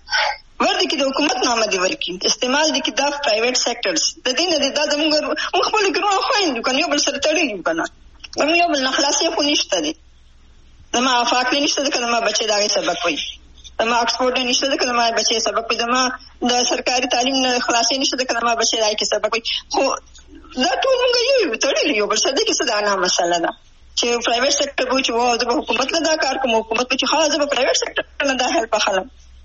ورته کې د حکومت نامه دی ورکړي، استعمال دي کې دا پرایویټ سیکټرز د دې نه دا زموږ خپل ګروه خویندو که نه یو بل سره تړلي یو که نه موږ یو بل نه خلاصې خو نشته دی. زما افاق نه نشته دی که زما بچی د هغې سبق وایي، زما اکسفورډ نه نشته دی که زما بچی سبق وایي، زما د سرکاري تعلیم نه خلاصې نشته دی که زما بچی د هغې کې سبق وایي. خو دا ټول موږ یو تړلي یو بل سره دی کې څه د انا مسله ده. چې پرایویټ سېکټر به چې وو د حکومت له دا کار کوم حکومت به چې خلاص به پرایویټ سېکټر نه دا هیلپ اخلم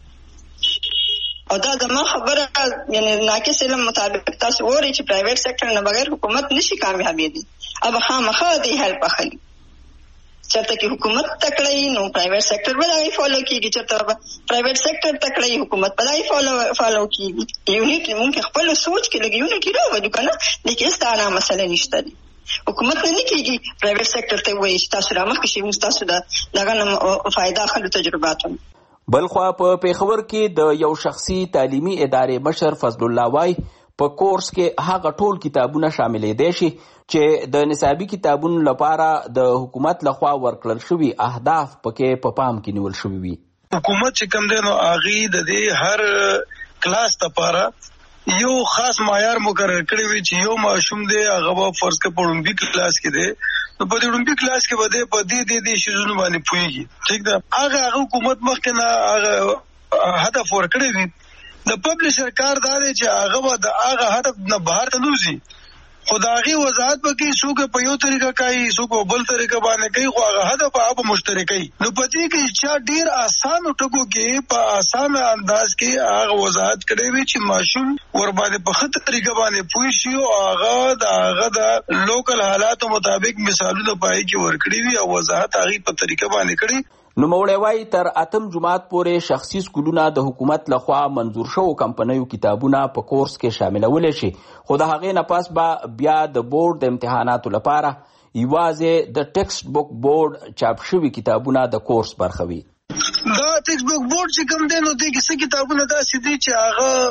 او دا زما خبره یعنی ناقص علم مطابق تاسو وری چې پرایویټ سېکټر نه بغیر حکومت نشي کامیابېدی اب خامخا دی هیلپ اخلي چرته کې حکومت تکړه نو پرایویټ سېکټر به فالو کیږي چرته پرایویټ سېکټر تکړه حکومت به فالو کیږي یونټ مونږ خپل سوچ کې لګي یونټ راوړو کنه لیکن ستاره مسله نشته دي حکومت نه کیږي پرایویټ سېکټر ته وایي تاسو را مخ کې تاسو دغه فائدہ خلک تجربات بلخوا په پیښور کې د یو شخصي تعلیمي ادارې مشر فضل الله وای په کورس کې هغه ټول کتابونه شاملې دي چې د نصابي کتابونو لپاره د حکومت لخوا ورکړل شوی اهداف پکې په پام کې نیول شوی وي. حکومت چې کوم دی نو هغه د دې هر کلاس لپاره یو خاص معیار مقرر کړی وي چې یو ماشوم دی هغه فرض کې په لومبي کلاس کې دی نو په لومبي کلاس کې به په دې شیزونو باندې پوهیږي ٹھیک ده. هغه حکومت مخکې نه هغه هدف ورکړی وي د پبلشر کار دا دی چې هغه د هغه هدف نه بهر ته نوځي خدایي وضاحت وکړي څوک په یو طریقه کوي څوک په بل طریقه باندې کوي خو هغه هدف په مشترکي نو پدې کې چې ډیر آسان ټکو کې په آسان انداز کې هغه وضاحت کړي وي چې ماشوم ور باندې په خطر طریقه باندې پوه شي او هغه د لوکل حالات مطابق مثالونه پای کې ور کړی وي او وضاحت هغه په طریقه باندې کړي. نو موړوي تر اتم جمعات پورې شخصي سکولونه د حکومت لخوا منظور شوو کمپنیو کتابونه په کورس کې شاملول شي خو د هغې نه پس به بیا د بورډ د امتحاناتو لپاره یوازې د ټیکسټ بک بورډ چاپ شوي کتابونه د کورس برخه وي. دا ټیکسټ بک بورډ چې کوم دی نو دغه څه کتابونه داسې دي چې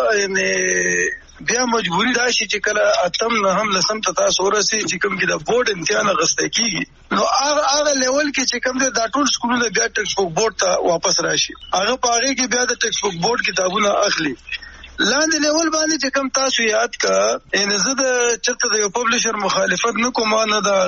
هغه بیا مجبوری راشي چې کله اتم نه هم لسم ته تاسو ورسي چې کوم کې د بورډ امتحان غوښته کیږي نو هغه لیول کې چې کوم د ټول سکولونو بیا ټیکسټ بک بورډ ته واپس راشي هغه په هغه کې بیا د ټیکسټ بک بورډ کتابونه اخلي. لاندې لیول باندې چې کوم تاسو یاد کا ان زه د چرته د یو پبلشر مخالفت نه کوم نه د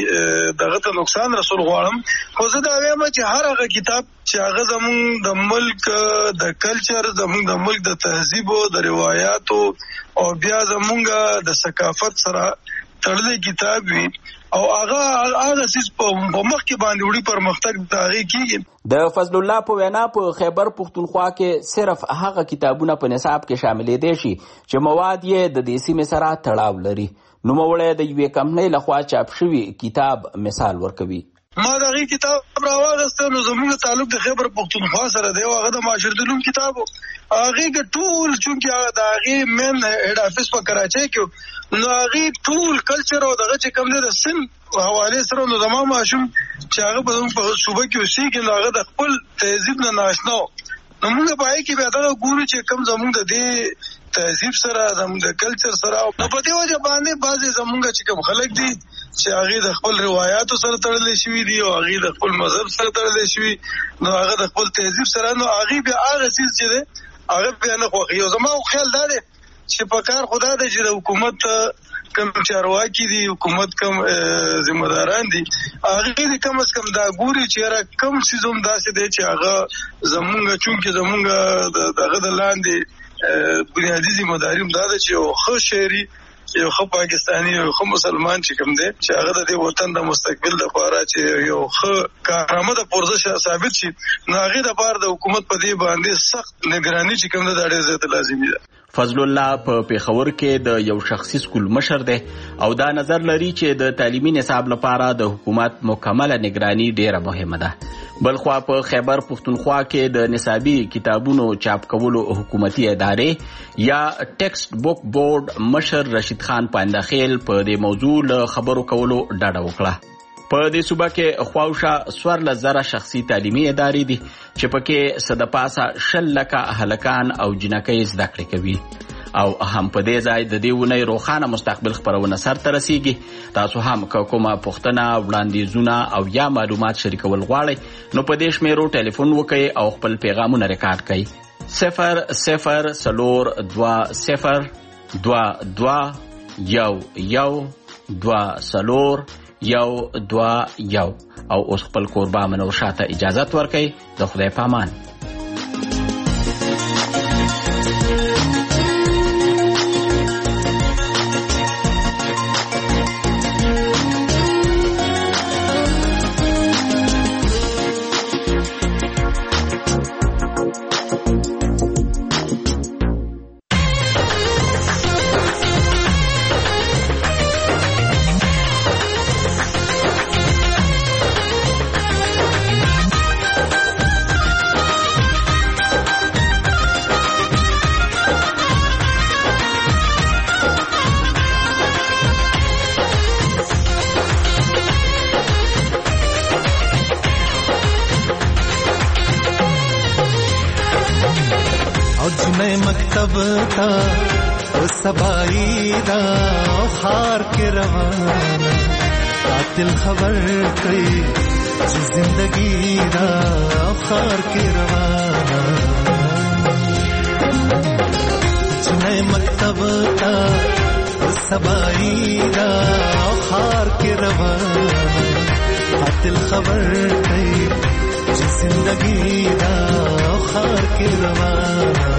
غي دغه ته نقصان رسول غواړم خو زه دا وایم چې هر هغه کتاب چې هغه زموږ د ملک د کلچر زموږ د ملک د تهذیب او د روایتو او بیا زموږ د ثقافت سره تړلې کتاب وي او هغه سیس په مخ کې باندې وړي پرمختګ داغي کیږي. د فضل الله په وینا په خیبر پختونخوا کې صرف هغه کتابونه په نصاب کې شاملې دي چې مواد یې د دې سیمې سره تړاو لري. نو موړی د یوې کمپنۍ لخوا چاپ شوی کتاب مثال ورکوي. ما دغه کتاب راوغسته نو زموږ تعلق د خیبر پختونخوا سره دی هغه د معاشرت علوم کتاب هغه ټول چونکی هغه د هغه مین هډ افیس په کراچۍ کې نو هغه ټول کلچر او دغه چې کوم د سن حواله سره نو زموږ ماشوم چې هغه په صوبه کې اوسېږي نو هغه د خپل تهذیب نه ناشنا نو موږ په هغه کې بیا دا ګورو چې کوم زموږ د دې تهذیب سره زموږ د کلچر سره نو په دې وجه باندې بعضي زموږ چې کوم خلک دي چې هغه د خپل روایتو سره تړلې شوی دي او هغه د خپل مذهب سره تړلې شوی نو هغه د خپل تهذیب سره نو هغه بیا هغه څه چې ده هغه بیا نه خوښي او زموږ خیال دا دی چې په کار خدا دی چې د حکومت کم چارواکي دي حکومت کم ذمہ داران دي هغه دې کم از کم دا ګوري چې را کم سيزوم داسې دی چې هغه زمونږ چونکه زمونږ دغه د لاندې بنیادی ذمہ داري هم دا ده چې یو ښه شهري یو ښه پاکستاني یو ښه مسلمان چې کوم دی چې هغه د دې وطن د مستقبل لپاره چې یو ښه کارآمده پرځه ثابت شي نو هغه د بار د حکومت په دې باندې سخت نگرانی چې کوم د ډېر زیات لازمي ده. فضل الله په پیښور کې د یو شخصي سکول مشر دی او دا نظر لري چې د تعلیمي نصاب لپاره د حکومت مکمله نگرانی ډیره مهمه ده. بلخوا په خیبر پختونخوا کې د نصابي کتابونو چاپ کولو حکومتي ادارې یا ټیکسټ بک بورډ مشر رشید خان پاندخیل په دې موضوع له خبرو کولو ډډه وکړه. په دې صوبه کې خواوشا 14,000 شخصي تعلیمي ادارې دي چې پکې صدپاسه 10 لکه هلکان او جنکۍ زده کړې کوي او هم په دې ځای د دې ونې روښانه مستقبل خبرونه سرته رسیږي. تاسو هم کومه پوښتنه وړاندیزونه او یا معلومات شریکول غواړئ نو په دې شمیرو ټلیفون وکړئ او خپل پیغامونه ریکارډ کړئ 0020221121 او اوس خپل کوربه منور شاته اجازت ورکړئ. د خدای په امان. مکتب تا او سبائی دا خار کے روانہ قاتل خبر کئی جو زندگی دا خار کے روانہ جنہیں مکتب تا او سبائی دا خار کے روانہ قاتل خبر کئی جو زندگی دا خار کے روانہ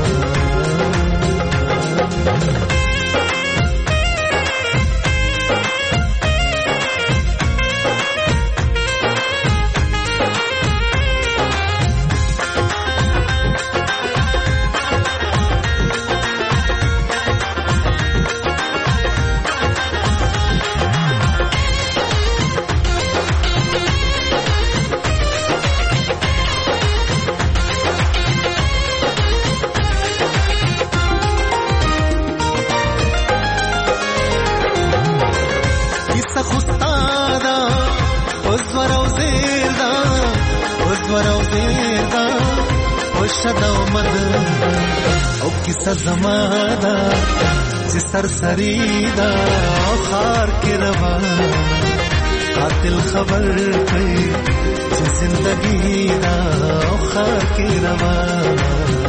زمانہ جس سرسریدہ خار کے روانہ قاتل خبر کئی جو زندگی دا خار کے روانہ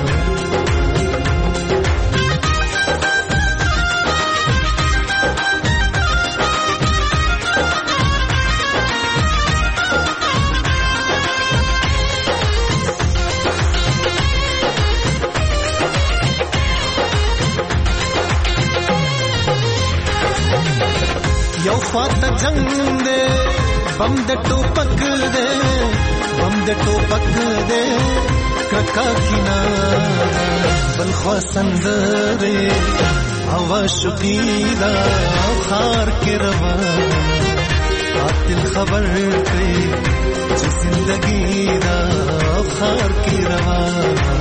یو خواته جنگ دے بم د ټوپک دے بم د ټوپک دے کرکا کینا بل خوا سندره هوا شقیدا خار کے روانہ قاتل خبر کئی جو زندگی دا خار کے روانہ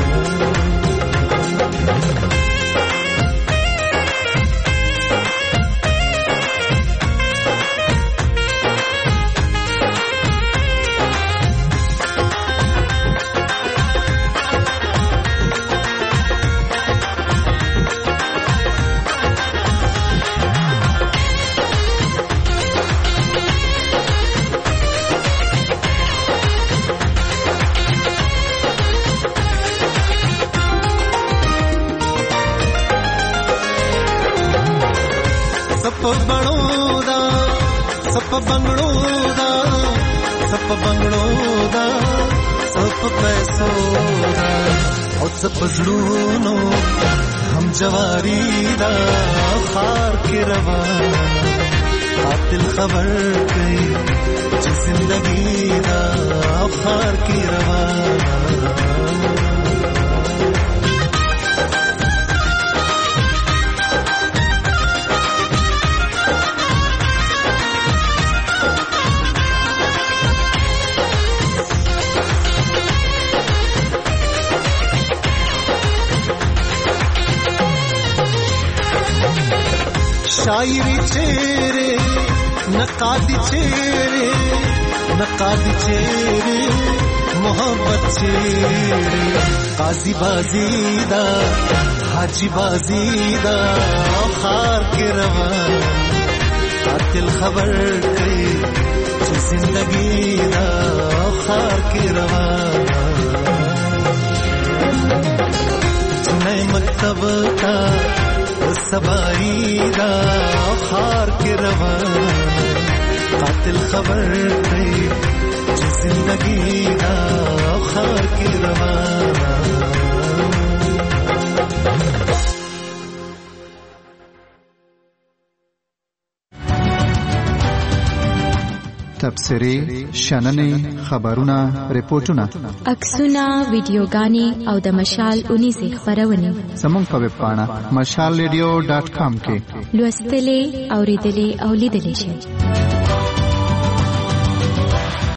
سپ بنگلو دا سپ پیسو دا او سپ زړونو هم جواری دا خار کے روانہ قاتل خبر کئی جو زندگی دا خار کے روانہ شاعری چہرے نقادی چہرے نقادی چہرے محبت چہرے قاضی بازی دا حاجی بازی دا خار کے روانہ قاتل خبر کئی جو زندگی دا خار کے روانہ جنہیں مکتب کا سبائی دا خار کے روانہ قاتل خبر کئی جو زندگی دا خار کے روانہ تبصرې، شننې، خبرونه، ریپورتونه، عکسونه، ویډیوګانې او د مشال 19 خبرونه زموږ په ویب پاڼه mashalradio.com کې لوستلې، اوریدلې او لیدلې شئ.